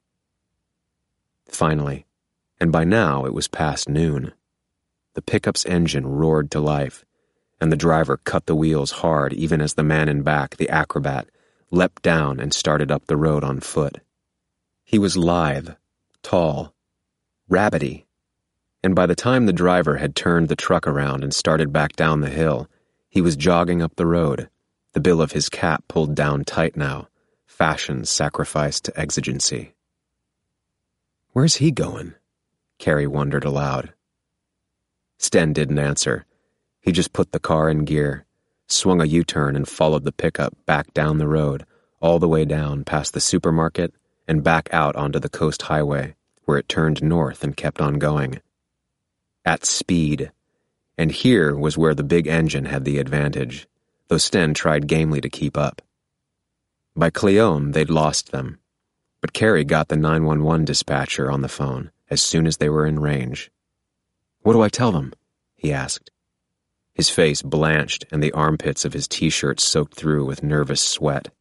Finally, and by now it was past noon, the pickup's engine roared to life, and the driver cut the wheels hard even as the man in back, the acrobat, leapt down and started up the road on foot. He was lithe, tall, rabbity, and by the time the driver had turned the truck around and started back down the hill, he was jogging up the road, the bill of his cap pulled down tight now, fashion sacrificed to exigency. Where's he going? Carrie wondered aloud. Sten didn't answer. He just put the car in gear, swung a U-turn and followed the pickup back down the road, all the way down past the supermarket and back out onto the coast highway, where it turned north and kept on going. At speed. And here was where the big engine had the advantage, though Sten tried gamely to keep up. By Cleone, they'd lost them, but Carrie got the nine one one dispatcher on the phone as soon as they were in range. "What do I tell them?" he asked. His face blanched and the armpits of his t-shirt soaked through with nervous sweat.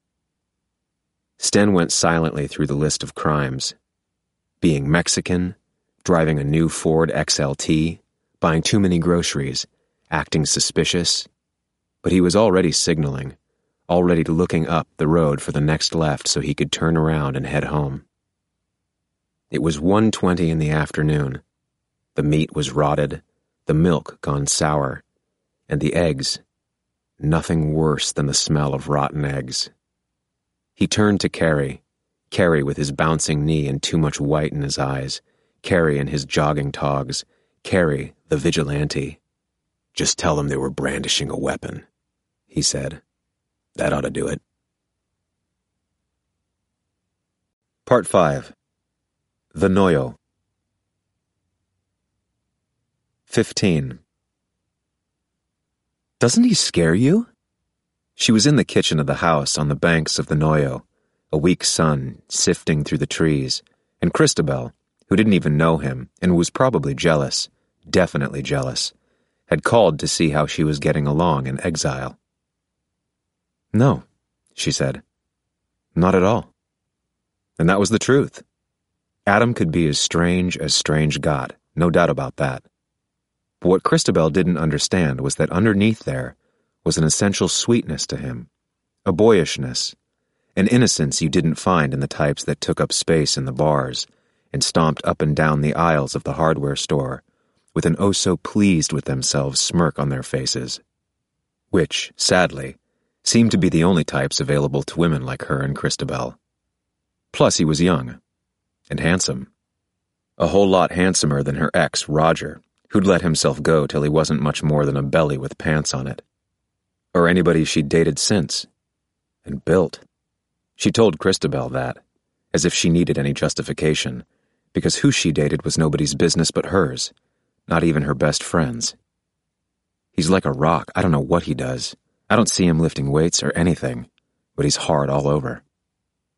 Sten went silently through the list of crimes. Being Mexican, driving a new Ford X L T, buying too many groceries, acting suspicious. But he was already signaling, already looking up the road for the next left so he could turn around and head home. It was one twenty in the afternoon. The meat was rotted, the milk gone sour, and the eggs, nothing worse than the smell of rotten eggs. He turned to Carrie, Carrie with his bouncing knee and too much white in his eyes, Carrie in his jogging togs, Carrie, the vigilante. "Just tell them they were brandishing a weapon," he said. "That ought to do it." Part five. The Noyo. Fifteen. "Doesn't he scare you?" She was in the kitchen of the house on the banks of the Noyo, a weak sun sifting through the trees, and Christabel, who didn't even know him and was probably jealous, definitely jealous, had called to see how she was getting along in exile. "No," she said. "Not at all." And that was the truth. Adam could be as strange as strange got, no doubt about that. But what Christabel didn't understand was that underneath there was an essential sweetness to him, a boyishness, an innocence you didn't find in the types that took up space in the bars and stomped up and down the aisles of the hardware store with an oh-so-pleased-with-themselves smirk on their faces, which, sadly, seemed to be the only types available to women like her and Christabel. Plus he was young, and handsome. A whole lot handsomer than her ex, Roger, who'd let himself go till he wasn't much more than a belly with pants on it. Or anybody she'd dated since. And built. She told Christabel that, as if she needed any justification, because who she dated was nobody's business but hers, not even her best friend's. "He's like a rock. I don't know what he does. I don't see him lifting weights or anything, but he's hard all over."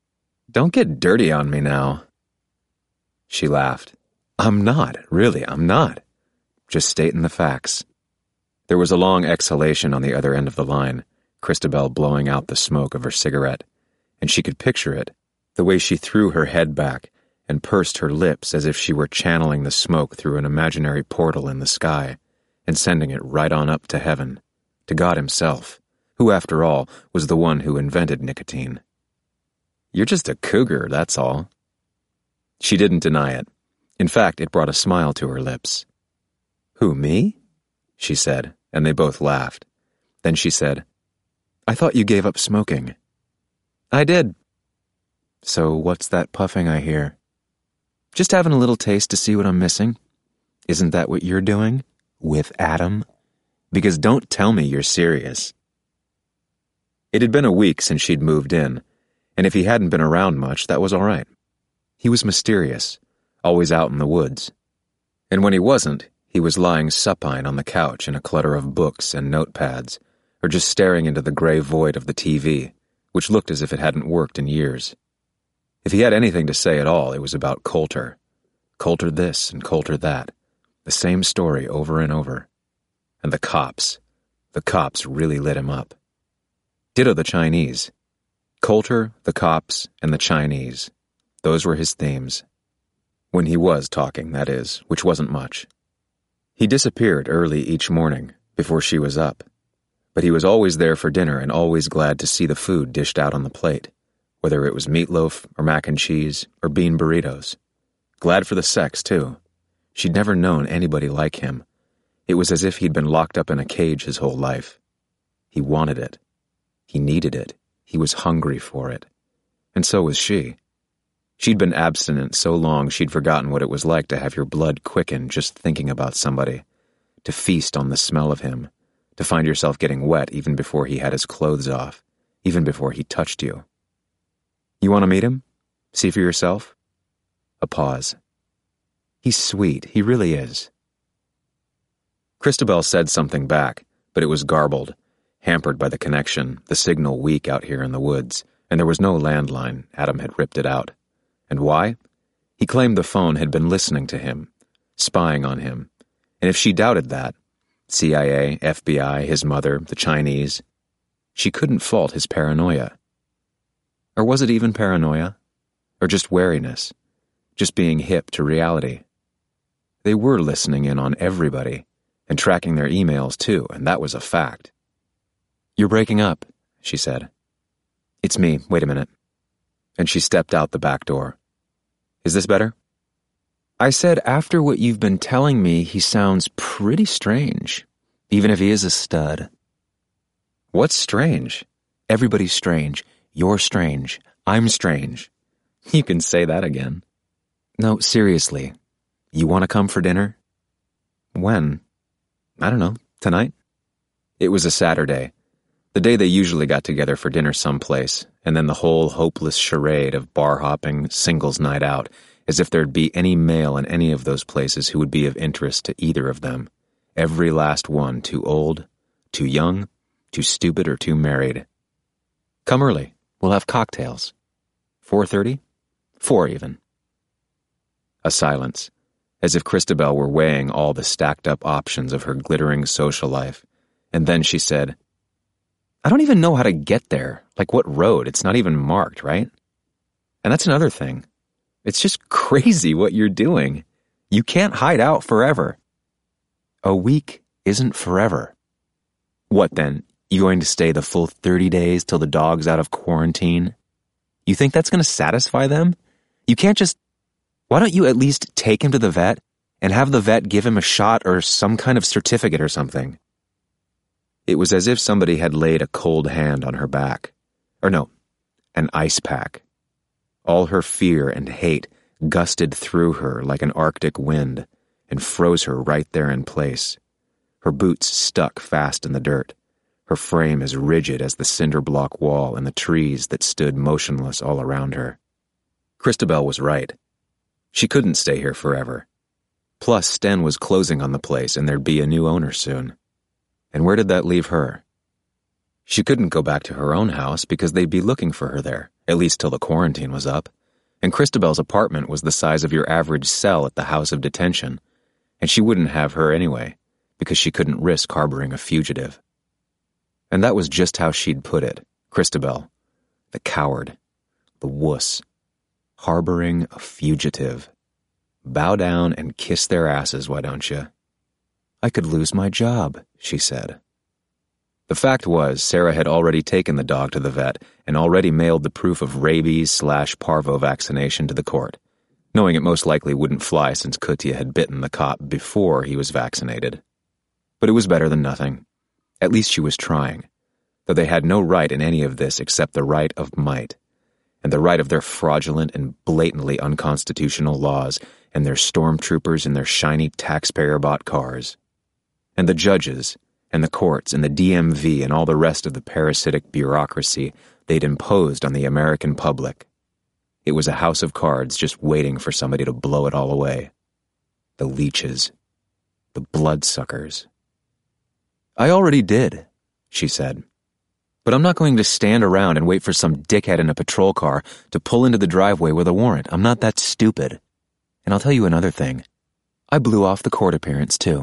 Don't get dirty on me now. She laughed. I'm not, really, I'm not. Just stating the facts. There was a long exhalation on the other end of the line, Christabel blowing out the smoke of her cigarette, and she could picture it, the way she threw her head back and pursed her lips as if she were channeling the smoke through an imaginary portal in the sky and sending it right on up to heaven, to God himself, who, after all, was the one who invented nicotine. You're just a cougar, that's all. She didn't deny it. In fact, it brought a smile to her lips. Who, me? She said, and they both laughed. Then she said, I thought you gave up smoking. I did. So what's that puffing I hear? Just having a little taste to see what I'm missing. Isn't that what you're doing? With Adam? Because don't tell me you're serious. It had been a week since she'd moved in, and if he hadn't been around much, that was all right. He was mysterious, always out in the woods. And when he wasn't, he was lying supine on the couch in a clutter of books and notepads, or just staring into the gray void of the T V, which looked as if it hadn't worked in years. If he had anything to say at all, it was about Coulter. Coulter this and Coulter that. The same story over and over. And the cops. The cops really lit him up. Ditto the Chinese. Coulter, the cops, and the Chinese. Those were his themes. When he was talking, that is, which wasn't much. He disappeared early each morning, before she was up. But he was always there for dinner and always glad to see the food dished out on the plate, whether it was meatloaf or mac and cheese or bean burritos. Glad for the sex, too. She'd never known anybody like him. It was as if he'd been locked up in a cage his whole life. He wanted it. He needed it. He was hungry for it. And so was she. She'd been abstinent so long she'd forgotten what it was like to have your blood quicken just thinking about somebody, to feast on the smell of him, to find yourself getting wet even before he had his clothes off, even before he touched you. You want to meet him? See for yourself? A pause. He's sweet, he really is. Christabel said something back, but it was garbled, hampered by the connection, the signal weak out here in the woods, and there was no landline. Adam had ripped it out. And why? He claimed the phone had been listening to him, spying on him, and if she doubted that, C I A, F B I, his mother, the Chinese, she couldn't fault his paranoia. Or was it even paranoia? Or just wariness? Just being hip to reality? They were listening in on everybody, and tracking their emails too, and that was a fact. You're breaking up, she said. It's me, wait a minute. And she stepped out the back door. Is this better? I said, after what you've been telling me, he sounds pretty strange, even if he is a stud. What's strange? Everybody's strange. You're strange. I'm strange. You can say that again. No, seriously. You want to come for dinner? When? I don't know. Tonight? It was a Saturday. The day they usually got together for dinner someplace, and then the whole hopeless charade of bar-hopping, singles night out, as if there'd be any male in any of those places who would be of interest to either of them. Every last one too old, too young, too stupid, or too married. Come early. We'll have cocktails. Four thirty? Four even. A silence, as if Christabel were weighing all the stacked-up options of her glittering social life, and then she said, I don't even know how to get there. Like what road? It's not even marked, right? And that's another thing. It's just crazy what you're doing. You can't hide out forever. A week isn't forever. What then? You going to stay the full thirty days till the dog's out of quarantine? You think that's going to satisfy them? You can't just... Why don't you at least take him to the vet and have the vet give him a shot or some kind of certificate or something? It was as if somebody had laid a cold hand on her back. Or no, an ice pack. All her fear and hate gusted through her like an Arctic wind and froze her right there in place. Her boots stuck fast in the dirt, her frame as rigid as the cinder block wall and the trees that stood motionless all around her. Christabel was right. She couldn't stay here forever. Plus, Sten was closing on the place and there'd be a new owner soon. And where did that leave her? She couldn't go back to her own house because they'd be looking for her there, at least till the quarantine was up. And Christabel's apartment was the size of your average cell at the house of detention, and she wouldn't have her anyway, because she couldn't risk harboring a fugitive. And that was just how she'd put it, Christabel, the coward, the wuss, harboring a fugitive. Bow down and kiss their asses, why don't you? I could lose my job, she said. The fact was, Sarah had already taken the dog to the vet and already mailed the proof of rabies slash parvo vaccination to the court, knowing it most likely wouldn't fly since Kutya had bitten the cop before he was vaccinated. But it was better than nothing. At least she was trying, though they had no right in any of this except the right of might, and the right of their fraudulent and blatantly unconstitutional laws and their stormtroopers in their shiny taxpayer-bought cars. And the judges, and the courts, and the D M V, and all the rest of the parasitic bureaucracy they'd imposed on the American public. It was a house of cards just waiting for somebody to blow it all away. The leeches. The bloodsuckers. I already did, she said. But I'm not going to stand around and wait for some dickhead in a patrol car to pull into the driveway with a warrant. I'm not that stupid. And I'll tell you another thing. I blew off the court appearance, too.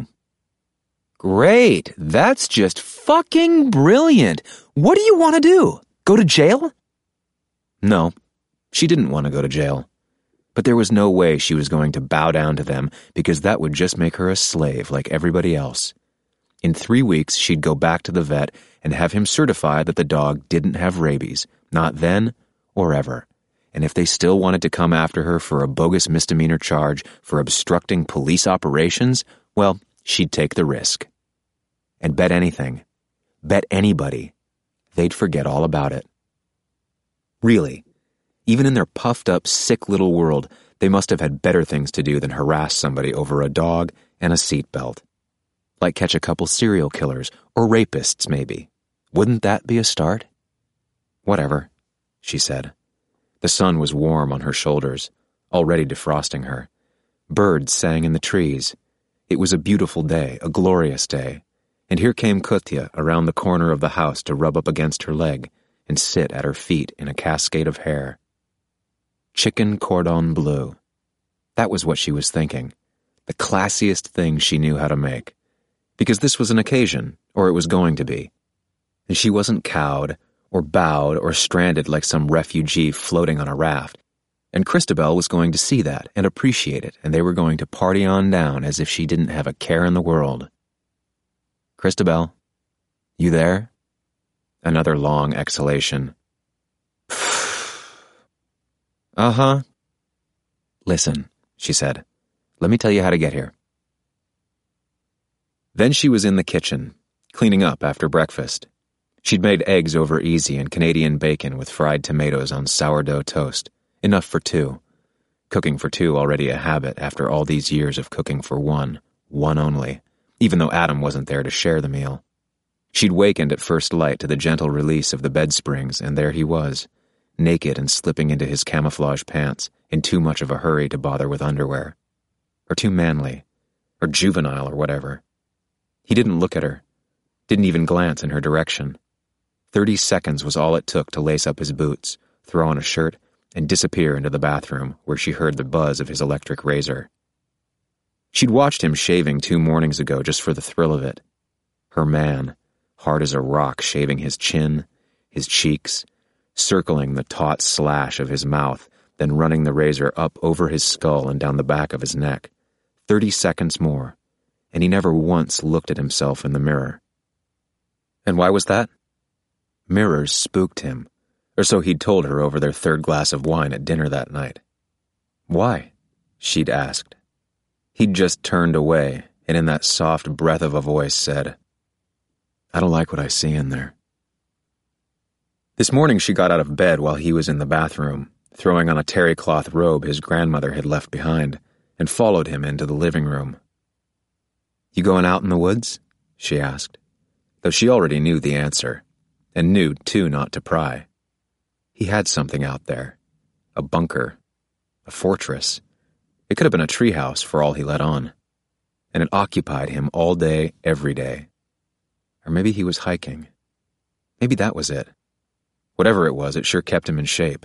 Great! That's just fucking brilliant! What do you want to do? Go to jail? No, she didn't want to go to jail. But there was no way she was going to bow down to them because that would just make her a slave like everybody else. In three weeks, she'd go back to the vet and have him certify that the dog didn't have rabies, not then or ever. And if they still wanted to come after her for a bogus misdemeanor charge for obstructing police operations, well, she'd take the risk. And bet anything, bet anybody, they'd forget all about it. Really, even in their puffed-up, sick little world, they must have had better things to do than harass somebody over a dog and a seatbelt. Like catch a couple serial killers, or rapists, maybe. Wouldn't that be a start? Whatever, she said. The sun was warm on her shoulders, already defrosting her. Birds sang in the trees. It was a beautiful day, a glorious day. And here came Kutya around the corner of the house to rub up against her leg and sit at her feet in a cascade of hair. Chicken cordon bleu. That was what she was thinking. The classiest thing she knew how to make. Because this was an occasion, or it was going to be. And she wasn't cowed, or bowed, or stranded like some refugee floating on a raft. And Christabel was going to see that and appreciate it, and they were going to party on down as if she didn't have a care in the world. Christabel, you there? Another long exhalation. Uh-huh. Listen, she said. Let me tell you how to get here. Then she was in the kitchen, cleaning up after breakfast. She'd made eggs over easy and Canadian bacon with fried tomatoes on sourdough toast, enough for two. Cooking for two already a habit after all these years of cooking for one, one only, even though Adam wasn't there to share the meal. She'd wakened at first light to the gentle release of the bed springs, and there he was, naked and slipping into his camouflage pants, in too much of a hurry to bother with underwear. Or too manly, or juvenile, or whatever. He didn't look at her, didn't even glance in her direction. Thirty seconds was all it took to lace up his boots, throw on a shirt, and disappear into the bathroom, where she heard the buzz of his electric razor. She'd watched him shaving two mornings ago just for the thrill of it. Her man, hard as a rock, shaving his chin, his cheeks, circling the taut slash of his mouth, then running the razor up over his skull and down the back of his neck. Thirty seconds more, and he never once looked at himself in the mirror. And why was that? Mirrors spooked him, or so he'd told her over their third glass of wine at dinner that night. Why? She'd asked. He'd just turned away, and in that soft breath of a voice said, I don't like what I see in there. This morning she got out of bed while he was in the bathroom, throwing on a terry cloth robe his grandmother had left behind, and followed him into the living room. You going out in the woods? She asked, though she already knew the answer, and knew, too, not to pry. He had something out there. A bunker. A fortress. It could have been a treehouse for all he let on. And it occupied him all day, every day. Or maybe he was hiking. Maybe that was it. Whatever it was, it sure kept him in shape.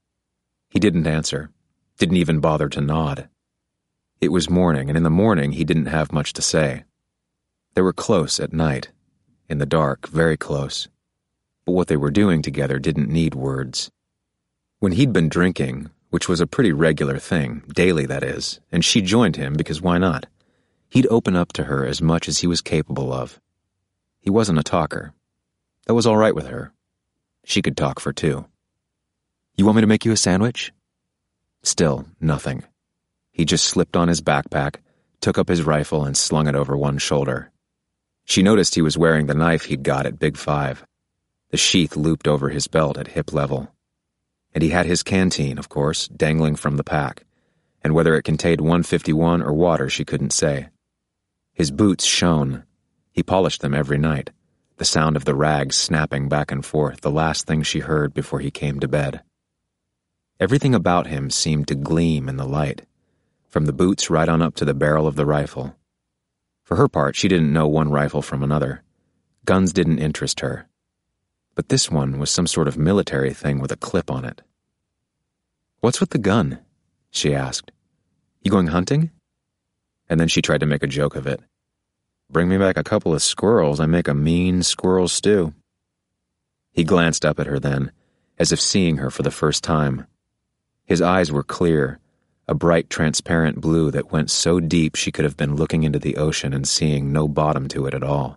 He didn't answer, didn't even bother to nod. It was morning, and in the morning he didn't have much to say. They were close at night, in the dark, very close. But what they were doing together didn't need words. When he'd been drinking, which was a pretty regular thing, daily that is, and she joined him because why not? He'd open up to her as much as he was capable of. He wasn't a talker. That was all right with her. She could talk for two. You want me to make you a sandwich? Still, nothing. He just slipped on his backpack, took up his rifle, and slung it over one shoulder. She noticed he was wearing the knife he'd got at Big Five, the sheath looped over his belt at hip level. And he had his canteen, of course, dangling from the pack, and whether it contained one fifty-one or water she couldn't say. His boots shone. He polished them every night, the sound of the rags snapping back and forth, the last thing she heard before he came to bed. Everything about him seemed to gleam in the light, from the boots right on up to the barrel of the rifle. For her part, she didn't know one rifle from another. Guns didn't interest her. But this one was some sort of military thing with a clip on it. "What's with the gun?" she asked. "You going hunting?" And then she tried to make a joke of it. "Bring me back a couple of squirrels, I make a mean squirrel stew." He glanced up at her then, as if seeing her for the first time. His eyes were clear, a bright transparent blue that went so deep she could have been looking into the ocean and seeing no bottom to it at all.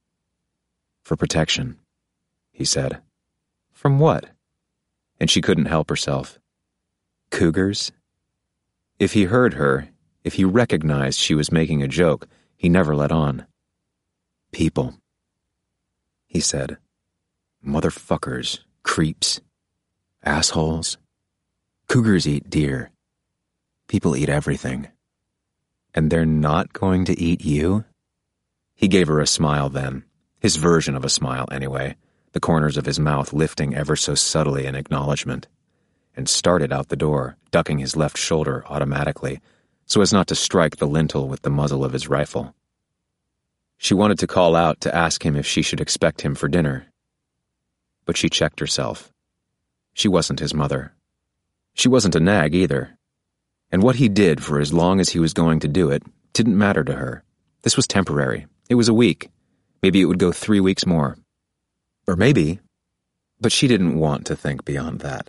"For protection," he said. "From what?" And she couldn't help herself. "Cougars?" If he heard her, if he recognized she was making a joke, he never let on. "People," he said. "Motherfuckers, creeps, assholes. Cougars eat deer. People eat everything. And they're not going to eat you?" He gave her a smile then, his version of a smile anyway, the corners of his mouth lifting ever so subtly in acknowledgement, and started out the door, ducking his left shoulder automatically, so as not to strike the lintel with the muzzle of his rifle. She wanted to call out to ask him if she should expect him for dinner. But she checked herself. She wasn't his mother. She wasn't a nag either. And what he did for as long as he was going to do it didn't matter to her. This was temporary. It was a week. Maybe it would go three weeks more. Or maybe, but she didn't want to think beyond that.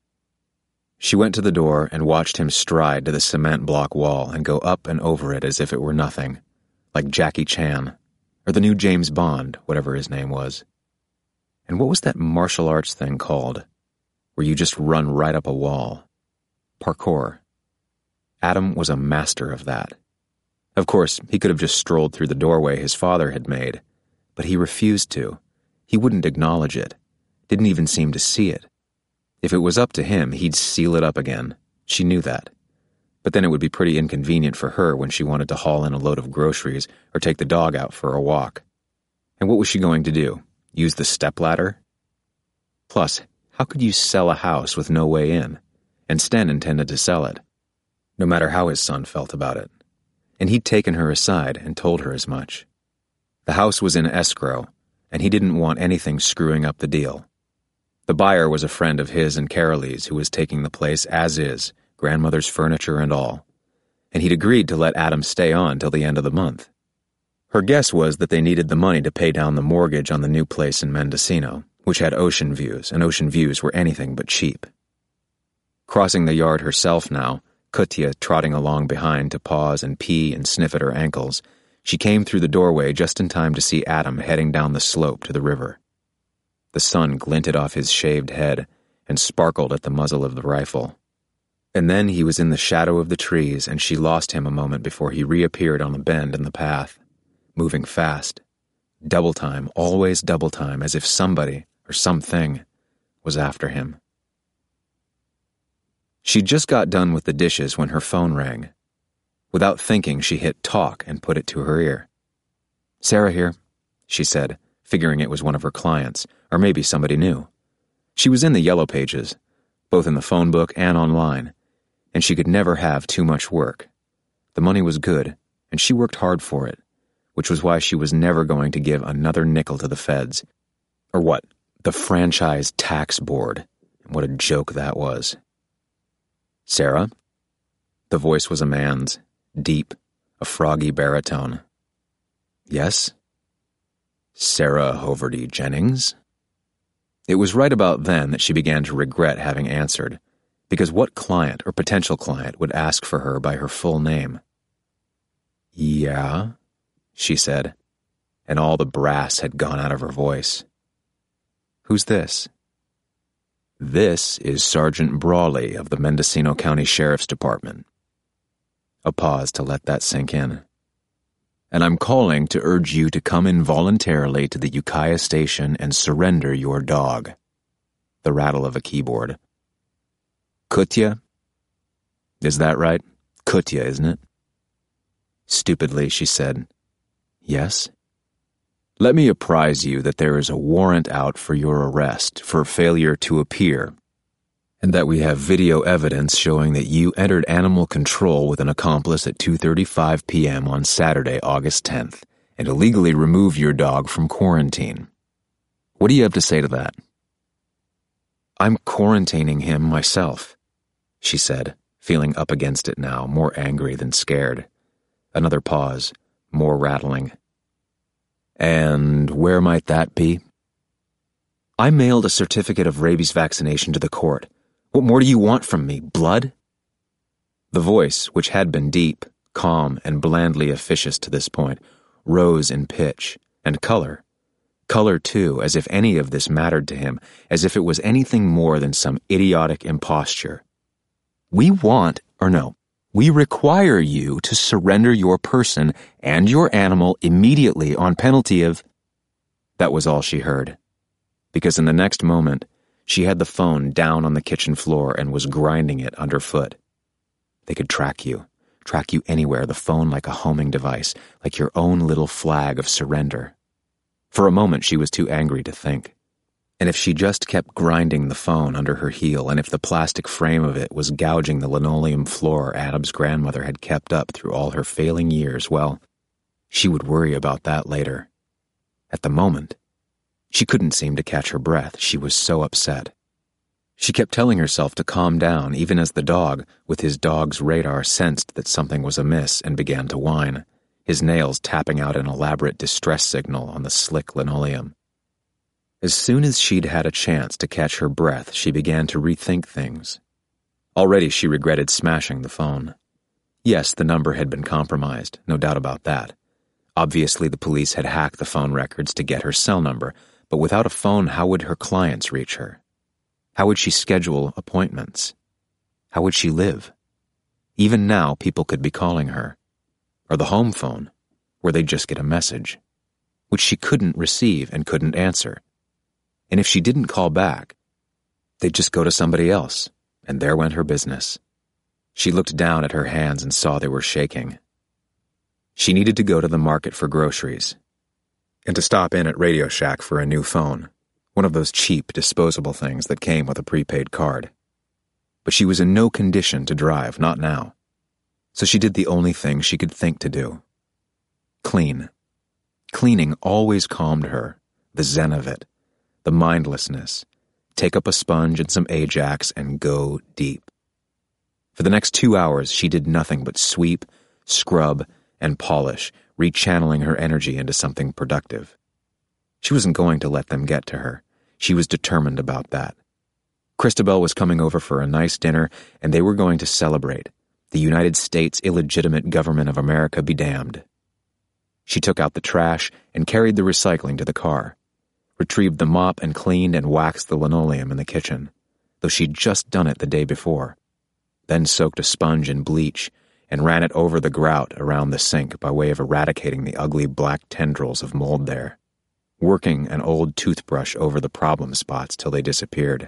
She went to the door and watched him stride to the cement block wall and go up and over it as if it were nothing, like Jackie Chan, or the new James Bond, whatever his name was. And what was that martial arts thing called, where you just run right up a wall? Parkour. Adam was a master of that. Of course, he could have just strolled through the doorway his father had made, but he refused to. He wouldn't acknowledge it, didn't even seem to see it. If it was up to him, he'd seal it up again. She knew that. But then it would be pretty inconvenient for her when she wanted to haul in a load of groceries or take the dog out for a walk. And what was she going to do? Use the stepladder? Plus, how could you sell a house with no way in? And Sten intended to sell it, no matter how his son felt about it. And he'd taken her aside and told her as much. The house was in escrow, and he didn't want anything screwing up the deal. The buyer was a friend of his and Carolee's who was taking the place as is, grandmother's furniture and all, and he'd agreed to let Adam stay on till the end of the month. Her guess was that they needed the money to pay down the mortgage on the new place in Mendocino, which had ocean views, and ocean views were anything but cheap. Crossing the yard herself now, Kutya trotting along behind to pause and pee and sniff at her ankles, she came through the doorway just in time to see Adam heading down the slope to the river. The sun glinted off his shaved head and sparkled at the muzzle of the rifle. And then he was in the shadow of the trees, and she lost him a moment before he reappeared on the bend in the path, moving fast. Double time, always double time, as if somebody, or something, was after him. She'd just got done with the dishes when her phone rang. Without thinking, she hit talk and put it to her ear. "Sarah here," she said, figuring it was one of her clients, or maybe somebody new. She was in the yellow pages, both in the phone book and online, and she could never have too much work. The money was good, and she worked hard for it, which was why she was never going to give another nickel to the feds. Or what, The Franchise Tax Board. What a joke that was. Sarah? The voice was a man's, deep, a froggy baritone. Yes? Sarah Hoverdy Jennings? It was right about then that she began to regret having answered, because what client or potential client would ask for her by her full name? Yeah, she said, and all the brass had gone out of her voice. Who's this? This is Sergeant Brawley of the Mendocino County Sheriff's Department. A pause to let that sink in. And I'm calling to urge you to come in voluntarily to the Ukiah station and surrender your dog. The rattle of a keyboard. Kutya? Is that right? Kutya, isn't it? Stupidly, she said, Yes? Let me apprise you that there is a warrant out for your arrest for failure to appear, and that we have video evidence showing that you entered animal control with an accomplice at two thirty-five p.m. on Saturday, August tenth, and illegally removed your dog from quarantine. What do you have to say to that? I'm quarantining him myself, she said, feeling up against it now, more angry than scared. Another pause, more rattling. And where might that be? I mailed a certificate of rabies vaccination to the court. What more do you want from me, blood? The voice, which had been deep, calm, and blandly officious to this point, rose in pitch, and color. Color, too, as if any of this mattered to him, as if it was anything more than some idiotic imposture. We want, or no, we require you to surrender your person and your animal immediately on penalty of... That was all she heard. Because in the next moment, she had the phone down on the kitchen floor and was grinding it underfoot. They could track you, track you anywhere, the phone like a homing device, like your own little flag of surrender. For a moment, she was too angry to think. And if she just kept grinding the phone under her heel, and if the plastic frame of it was gouging the linoleum floor Adam's grandmother had kept up through all her failing years, well, she would worry about that later. At the moment, she couldn't seem to catch her breath. She was so upset. She kept telling herself to calm down, even as the dog, with his dog's radar, sensed that something was amiss and began to whine, his nails tapping out an elaborate distress signal on the slick linoleum. As soon as she'd had a chance to catch her breath, she began to rethink things. Already she regretted smashing the phone. Yes, the number had been compromised, no doubt about that. Obviously, the police had hacked the phone records to get her cell number, but without a phone, how would her clients reach her? How would she schedule appointments? How would she live? Even now, people could be calling her. Or the home phone, where they'd just get a message, which she couldn't receive and couldn't answer. And if she didn't call back, they'd just go to somebody else, and there went her business. She looked down at her hands and saw they were shaking. She needed to go to the market for groceries, and to stop in at Radio Shack for a new phone, one of those cheap, disposable things that came with a prepaid card. But she was in no condition to drive, not now. So she did the only thing she could think to do. Clean. Cleaning always calmed her, the zen of it. The mindlessness, take up a sponge and some Ajax and go deep. For the next two hours, she did nothing but sweep, scrub, and polish, rechanneling her energy into something productive. She wasn't going to let them get to her. She was determined about that. Christabel was coming over for a nice dinner, and they were going to celebrate. The United States illegitimate government of America be damned. She took out the trash and carried the recycling to the car. Retrieved the mop and cleaned and waxed the linoleum in the kitchen, though she'd just done it the day before. Then soaked a sponge in bleach and ran it over the grout around the sink by way of eradicating the ugly black tendrils of mold there, working an old toothbrush over the problem spots till they disappeared.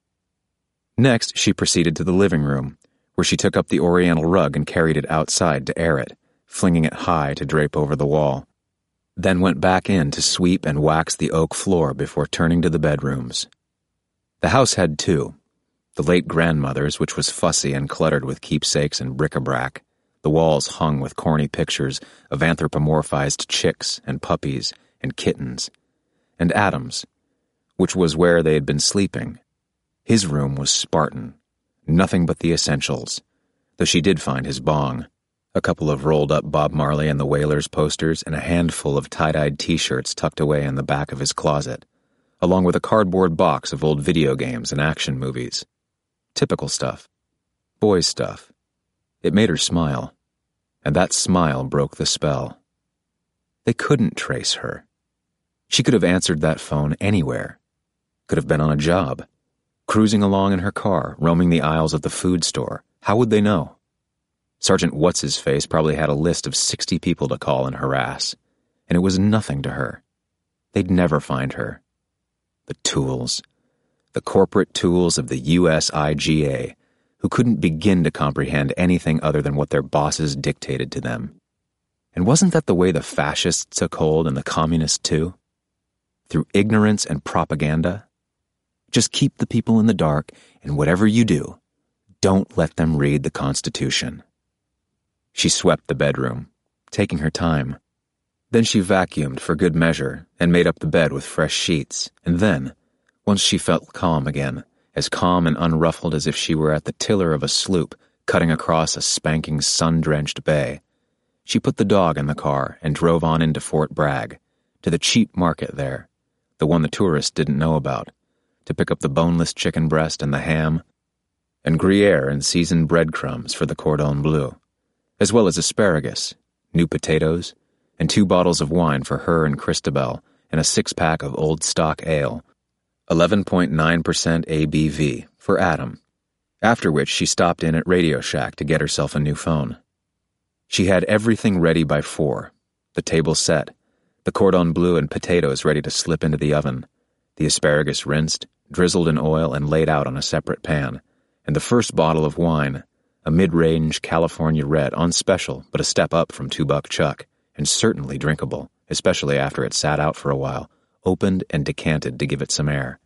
Next, she proceeded to the living room, where she took up the oriental rug and carried it outside to air it, flinging it high to drape over the wall. Then went back in to sweep and wax the oak floor before turning to the bedrooms. The house had two. The late grandmother's, which was fussy and cluttered with keepsakes and bric-a-brac, the walls hung with corny pictures of anthropomorphized chicks and puppies and kittens, and Adam's, which was where they had been sleeping. His room was Spartan, nothing but the essentials, though she did find his bong, a couple of rolled-up Bob Marley and the Wailers posters, and a handful of tie-dyed t-shirts tucked away in the back of his closet, along with a cardboard box of old video games and action movies. Typical stuff. Boys' stuff. It made her smile, and that smile broke the spell. They couldn't trace her. She could have answered that phone anywhere. Could have been on a job. Cruising along in her car, roaming the aisles of the food store. How would they know? Sergeant What's-His-Face probably had a list of sixty people to call and harass, and it was nothing to her. They'd never find her. The tools. The corporate tools of the U S I G A, who couldn't begin to comprehend anything other than what their bosses dictated to them. And wasn't that the way the fascists took hold and the communists too? Through ignorance and propaganda? Just keep the people in the dark, and whatever you do, don't let them read the Constitution. She swept the bedroom, taking her time. Then she vacuumed for good measure and made up the bed with fresh sheets, and then, once she felt calm again, as calm and unruffled as if she were at the tiller of a sloop cutting across a spanking sun-drenched bay, she put the dog in the car and drove on into Fort Bragg, to the cheap market there, the one the tourists didn't know about, to pick up the boneless chicken breast and the ham, and Gruyere and seasoned breadcrumbs for the cordon bleu, as well as asparagus, new potatoes, and two bottles of wine for her and Christabel, and a six-pack of old stock ale, eleven point nine percent A B V, for Adam, after which she stopped in at Radio Shack to get herself a new phone. She had everything ready by four, the table set, the cordon bleu and potatoes ready to slip into the oven, the asparagus rinsed, drizzled in oil and laid out on a separate pan, and the first bottle of wine, a mid-range California red on special but a step up from two-buck Chuck, and certainly drinkable, especially after it sat out for a while, opened and decanted to give it some air.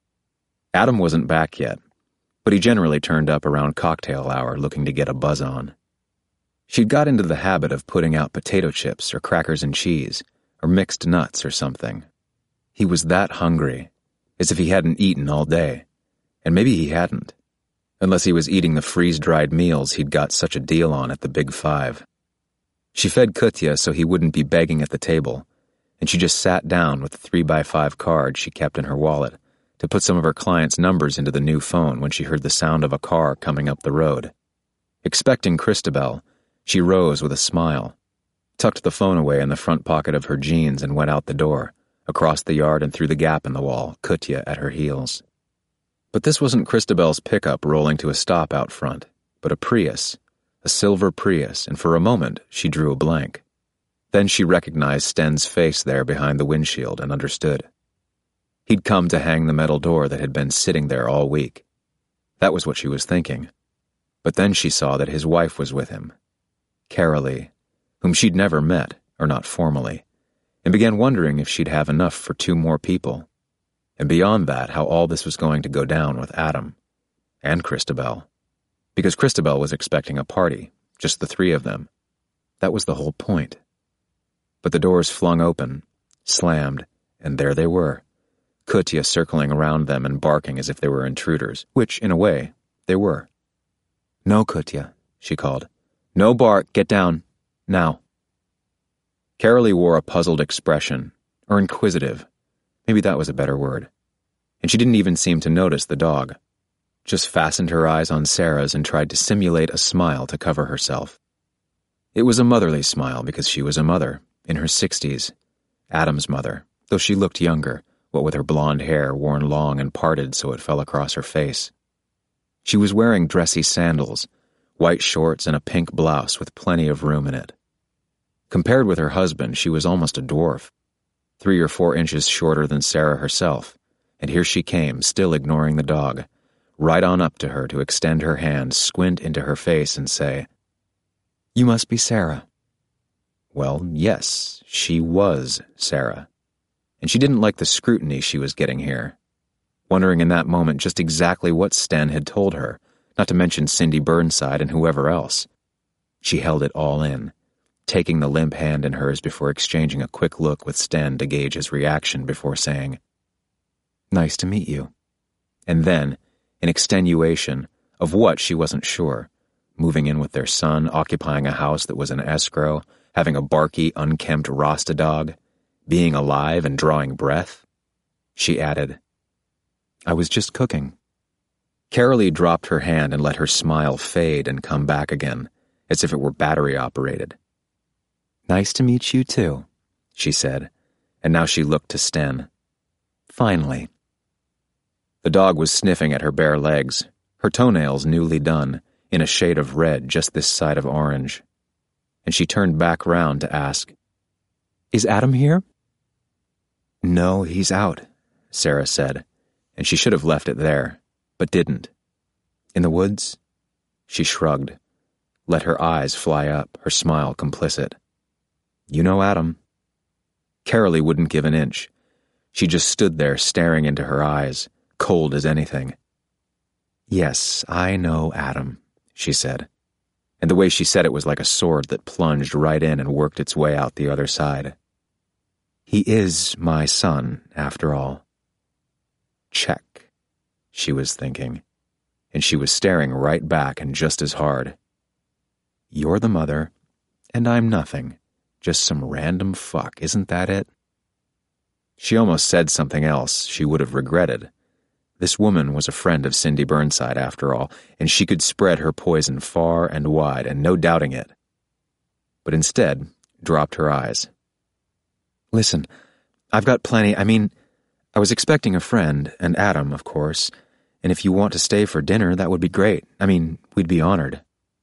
Adam wasn't back yet, but he generally turned up around cocktail hour looking to get a buzz on. She'd got into the habit of putting out potato chips or crackers and cheese, or mixed nuts or something. He was that hungry, as if he hadn't eaten all day, and maybe he hadn't, unless he was eating the freeze-dried meals he'd got such a deal on at the Big Five. She fed Kutya so he wouldn't be begging at the table, and she just sat down with the three by five card she kept in her wallet to put some of her clients' numbers into the new phone when she heard the sound of a car coming up the road. Expecting Christabel, she rose with a smile, tucked the phone away in the front pocket of her jeans and went out the door, across the yard and through the gap in the wall, Kutya at her heels. But this wasn't Christabel's pickup rolling to a stop out front, but a Prius, a silver Prius, and for a moment she drew a blank. Then she recognized Sten's face there behind the windshield and understood. He'd come to hang the metal door that had been sitting there all week. That was what she was thinking. But then she saw that his wife was with him, Carolee, whom she'd never met, or not formally, and began wondering if she'd have enough for two more people. And beyond that, how all this was going to go down with Adam. And Christabel. Because Christabel was expecting a party, just the three of them. That was the whole point. But the doors flung open, slammed, and there they were, Kutya circling around them and barking as if they were intruders, which, in a way, they were. "No, Kutya," she called. "No bark, get down. Now." Carolee wore a puzzled expression, or inquisitive. Maybe that was a better word. And she didn't even seem to notice the dog. Just fastened her eyes on Sarah's and tried to simulate a smile to cover herself. It was a motherly smile because she was a mother, in her sixties, Adam's mother, though she looked younger, what with her blonde hair worn long and parted so it fell across her face. She was wearing dressy sandals, white shorts, and a pink blouse with plenty of room in it. Compared with her husband, she was almost a dwarf, three or four inches shorter than Sarah herself, and here she came, still ignoring the dog, right on up to her to extend her hand, squint into her face, and say, "You must be Sarah." Well, yes, she was Sarah. And she didn't like the scrutiny she was getting here, wondering in that moment just exactly what Sten had told her, not to mention Cindy Burnside and whoever else. She held it all in, taking the limp hand in hers before exchanging a quick look with Sten to gauge his reaction before saying, Nice to meet you. And then, in extenuation of what she wasn't sure, moving in with their son, occupying a house that was an escrow, having a barky, unkempt Rasta dog, being alive and drawing breath, she added, I was just cooking. Carolee dropped her hand and let her smile fade and come back again, as if it were battery-operated. Nice to meet you, too, she said, and now she looked to Sten. Finally. The dog was sniffing at her bare legs, her toenails newly done, in a shade of red just this side of orange. And she turned back round to ask, Is Adam here? No, he's out, Sarah said, and she should have left it there, but didn't. In the woods? She shrugged, let her eyes fly up, her smile complicit. You know Adam. Carolee wouldn't give an inch. She just stood there staring into her eyes, cold as anything. Yes, I know Adam, she said, and the way she said it was like a sword that plunged right in and worked its way out the other side. He is my son, after all. Check, she was thinking, and she was staring right back and just as hard. You're the mother, and I'm nothing, just some random fuck, isn't that it? She almost said something else she would have regretted. This woman was a friend of Cindy Burnside, after all, and she could spread her poison far and wide, and no doubting it. But instead, dropped her eyes. Listen, I've got plenty, I mean, I was expecting a friend, and Adam, of course, and if you want to stay for dinner, that would be great. I mean, we'd be honored.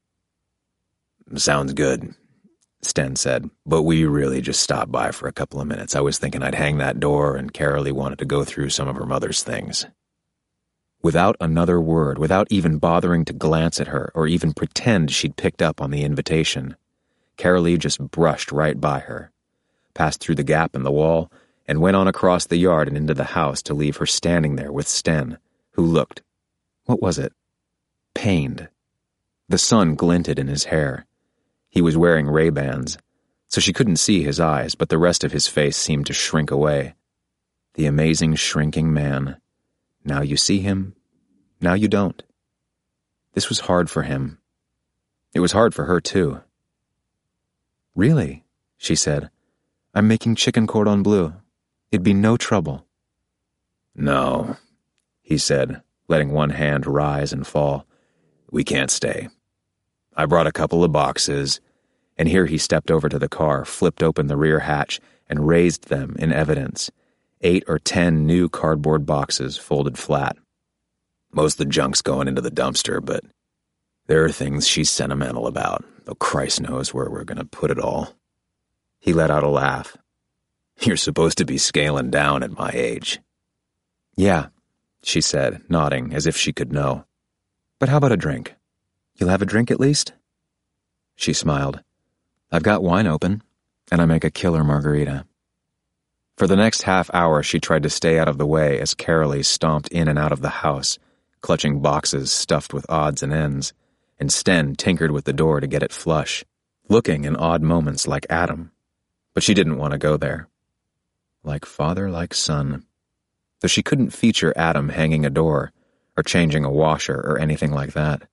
Sounds good, Sten said, but we really just stopped by for a couple of minutes. I was thinking I'd hang that door, and Carolee wanted to go through some of her mother's things. Without another word, without even bothering to glance at her or even pretend she'd picked up on the invitation, Carolee just brushed right by her, passed through the gap in the wall, and went on across the yard and into the house to leave her standing there with Sten, who looked, what was it? Pained. The sun glinted in his hair. He was wearing Ray-Bans, so she couldn't see his eyes, but the rest of his face seemed to shrink away. The amazing shrinking man. Now you see him, now you don't. This was hard for him. It was hard for her, too. Really, she said. I'm making chicken cordon bleu. It'd be no trouble. No, he said, letting one hand rise and fall. We can't stay. I brought a couple of boxes, and here he stepped over to the car, flipped open the rear hatch, and raised them in evidence. Eight or ten new cardboard boxes folded flat. Most of the junk's going into the dumpster, but there are things she's sentimental about, though Christ knows where we're going to put it all. He let out a laugh. You're supposed to be scaling down at my age. Yeah, she said, nodding as if she could know. But how about a drink? You'll have a drink at least? She smiled. I've got wine open, and I make a killer margarita. For the next half hour, she tried to stay out of the way as Carolee stomped in and out of the house, clutching boxes stuffed with odds and ends, and Sten tinkered with the door to get it flush, looking in odd moments like Adam. But she didn't want to go there. Like father, like son. Though she couldn't feature Adam hanging a door, or changing a washer, or anything like that.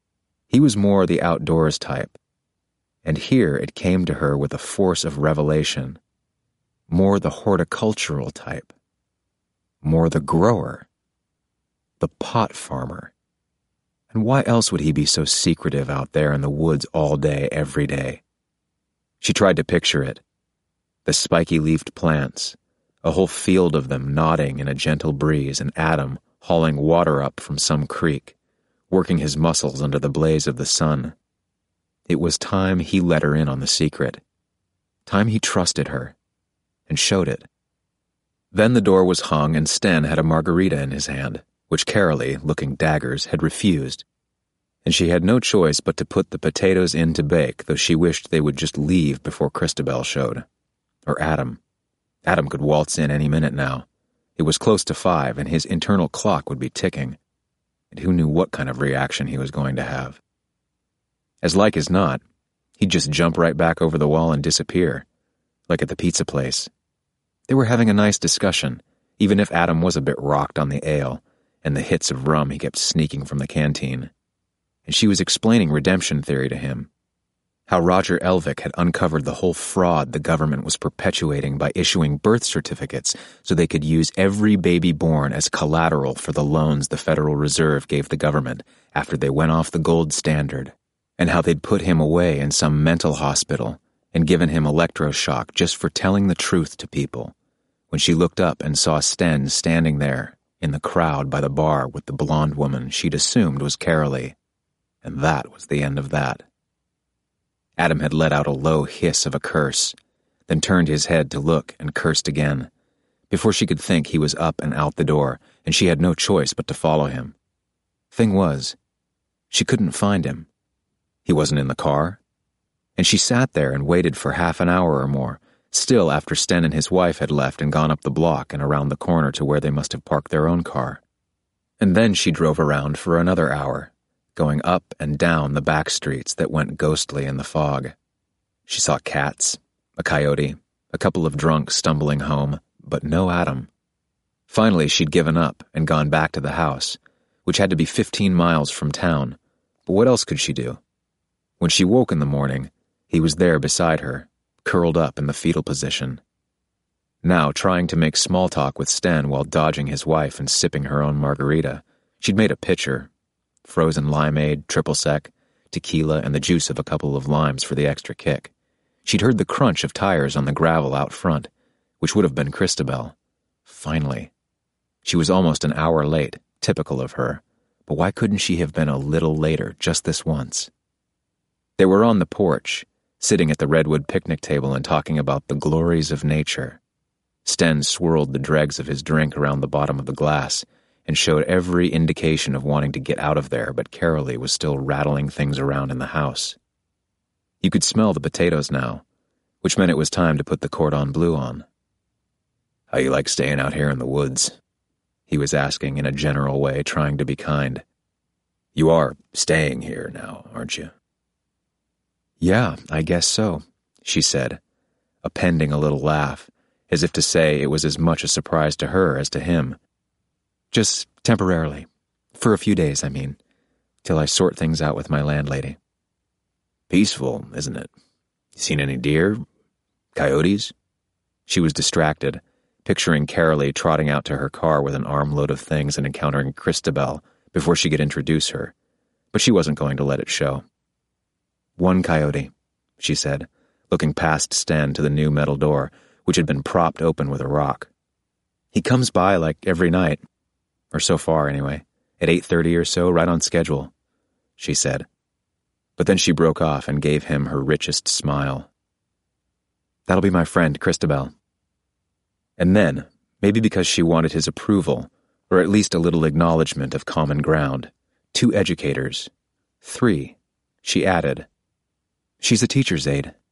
He was more the outdoors type. And here it came to her with a force of revelation. More the horticultural type. More the grower. The pot farmer. And why else would he be so secretive out there in the woods all day, every day? She tried to picture it. The spiky-leafed plants, a whole field of them nodding in a gentle breeze, and Adam hauling water up from some creek, working his muscles under the blaze of the sun. It was time he let her in on the secret. Time he trusted her. And showed it. Then the door was hung and Sten had a margarita in his hand, which Carolee, looking daggers, had refused. And she had no choice but to put the potatoes in to bake, though she wished they would just leave before Christabel showed. Or Adam. Adam could waltz in any minute now. It was close to five, and his internal clock would be ticking. And who knew what kind of reaction he was going to have. As like as not, he'd just jump right back over the wall and disappear, like at the pizza place. They were having a nice discussion, even if Adam was a bit rocked on the ale and the hits of rum he kept sneaking from the canteen. And she was explaining redemption theory to him. How Roger Elvick had uncovered the whole fraud the government was perpetuating by issuing birth certificates so they could use every baby born as collateral for the loans the Federal Reserve gave the government after they went off the gold standard, and how they'd put him away in some mental hospital and given him electroshock just for telling the truth to people. When she looked up and saw Sten standing there in the crowd by the bar with the blonde woman she'd assumed was Carolee, and that was the end of that. Adam had let out a low hiss of a curse, then turned his head to look and cursed again. Before she could think, he was up and out the door, and she had no choice but to follow him. Thing was, she couldn't find him. He wasn't in the car. And she sat there and waited for half an hour or more, still after Sten and his wife had left and gone up the block and around the corner to where they must have parked their own car. And then she drove around for another hour, going up and down the back streets that went ghostly in the fog. She saw cats, a coyote, a couple of drunks stumbling home, but no Adam. Finally, she'd given up and gone back to the house, which had to be fifteen miles from town. But what else could she do? When she woke in the morning, he was there beside her, curled up in the fetal position. Now, trying to make small talk with Sten while dodging his wife and sipping her own margarita, she'd made a pitcher, frozen limeade, triple sec, tequila, and the juice of a couple of limes for the extra kick. She'd heard the crunch of tires on the gravel out front, which would have been Christabel. Finally. She was almost an hour late, typical of her, but why couldn't she have been a little later just this once? They were on the porch, sitting at the redwood picnic table and talking about the glories of nature. Sten swirled the dregs of his drink around the bottom of the glass and showed every indication of wanting to get out of there, but Carolee was still rattling things around in the house. You could smell the potatoes now, which meant it was time to put the cordon bleu on. "How you like staying out here in the woods?" he was asking in a general way, trying to be kind. "You are staying here now, aren't you?" "Yeah, I guess so," she said, appending a little laugh, as if to say it was as much a surprise to her as to him. "Just temporarily. For a few days, I mean, till I sort things out with my landlady." "Peaceful, isn't it? Seen any deer? Coyotes?" She was distracted, picturing Carolee trotting out to her car with an armload of things and encountering Christabel before she could introduce her, but she wasn't going to let it show. "One coyote," she said, looking past Sten to the new metal door, which had been propped open with a rock. "He comes by like every night. Or so far, anyway, at eight thirty or so, right on schedule," she said. But then she broke off and gave him her richest smile. "That'll be my friend, Christabel." And then, maybe because she wanted his approval, or at least a little acknowledgement of common ground, two educators. Three, she added. "She's a teacher's aide."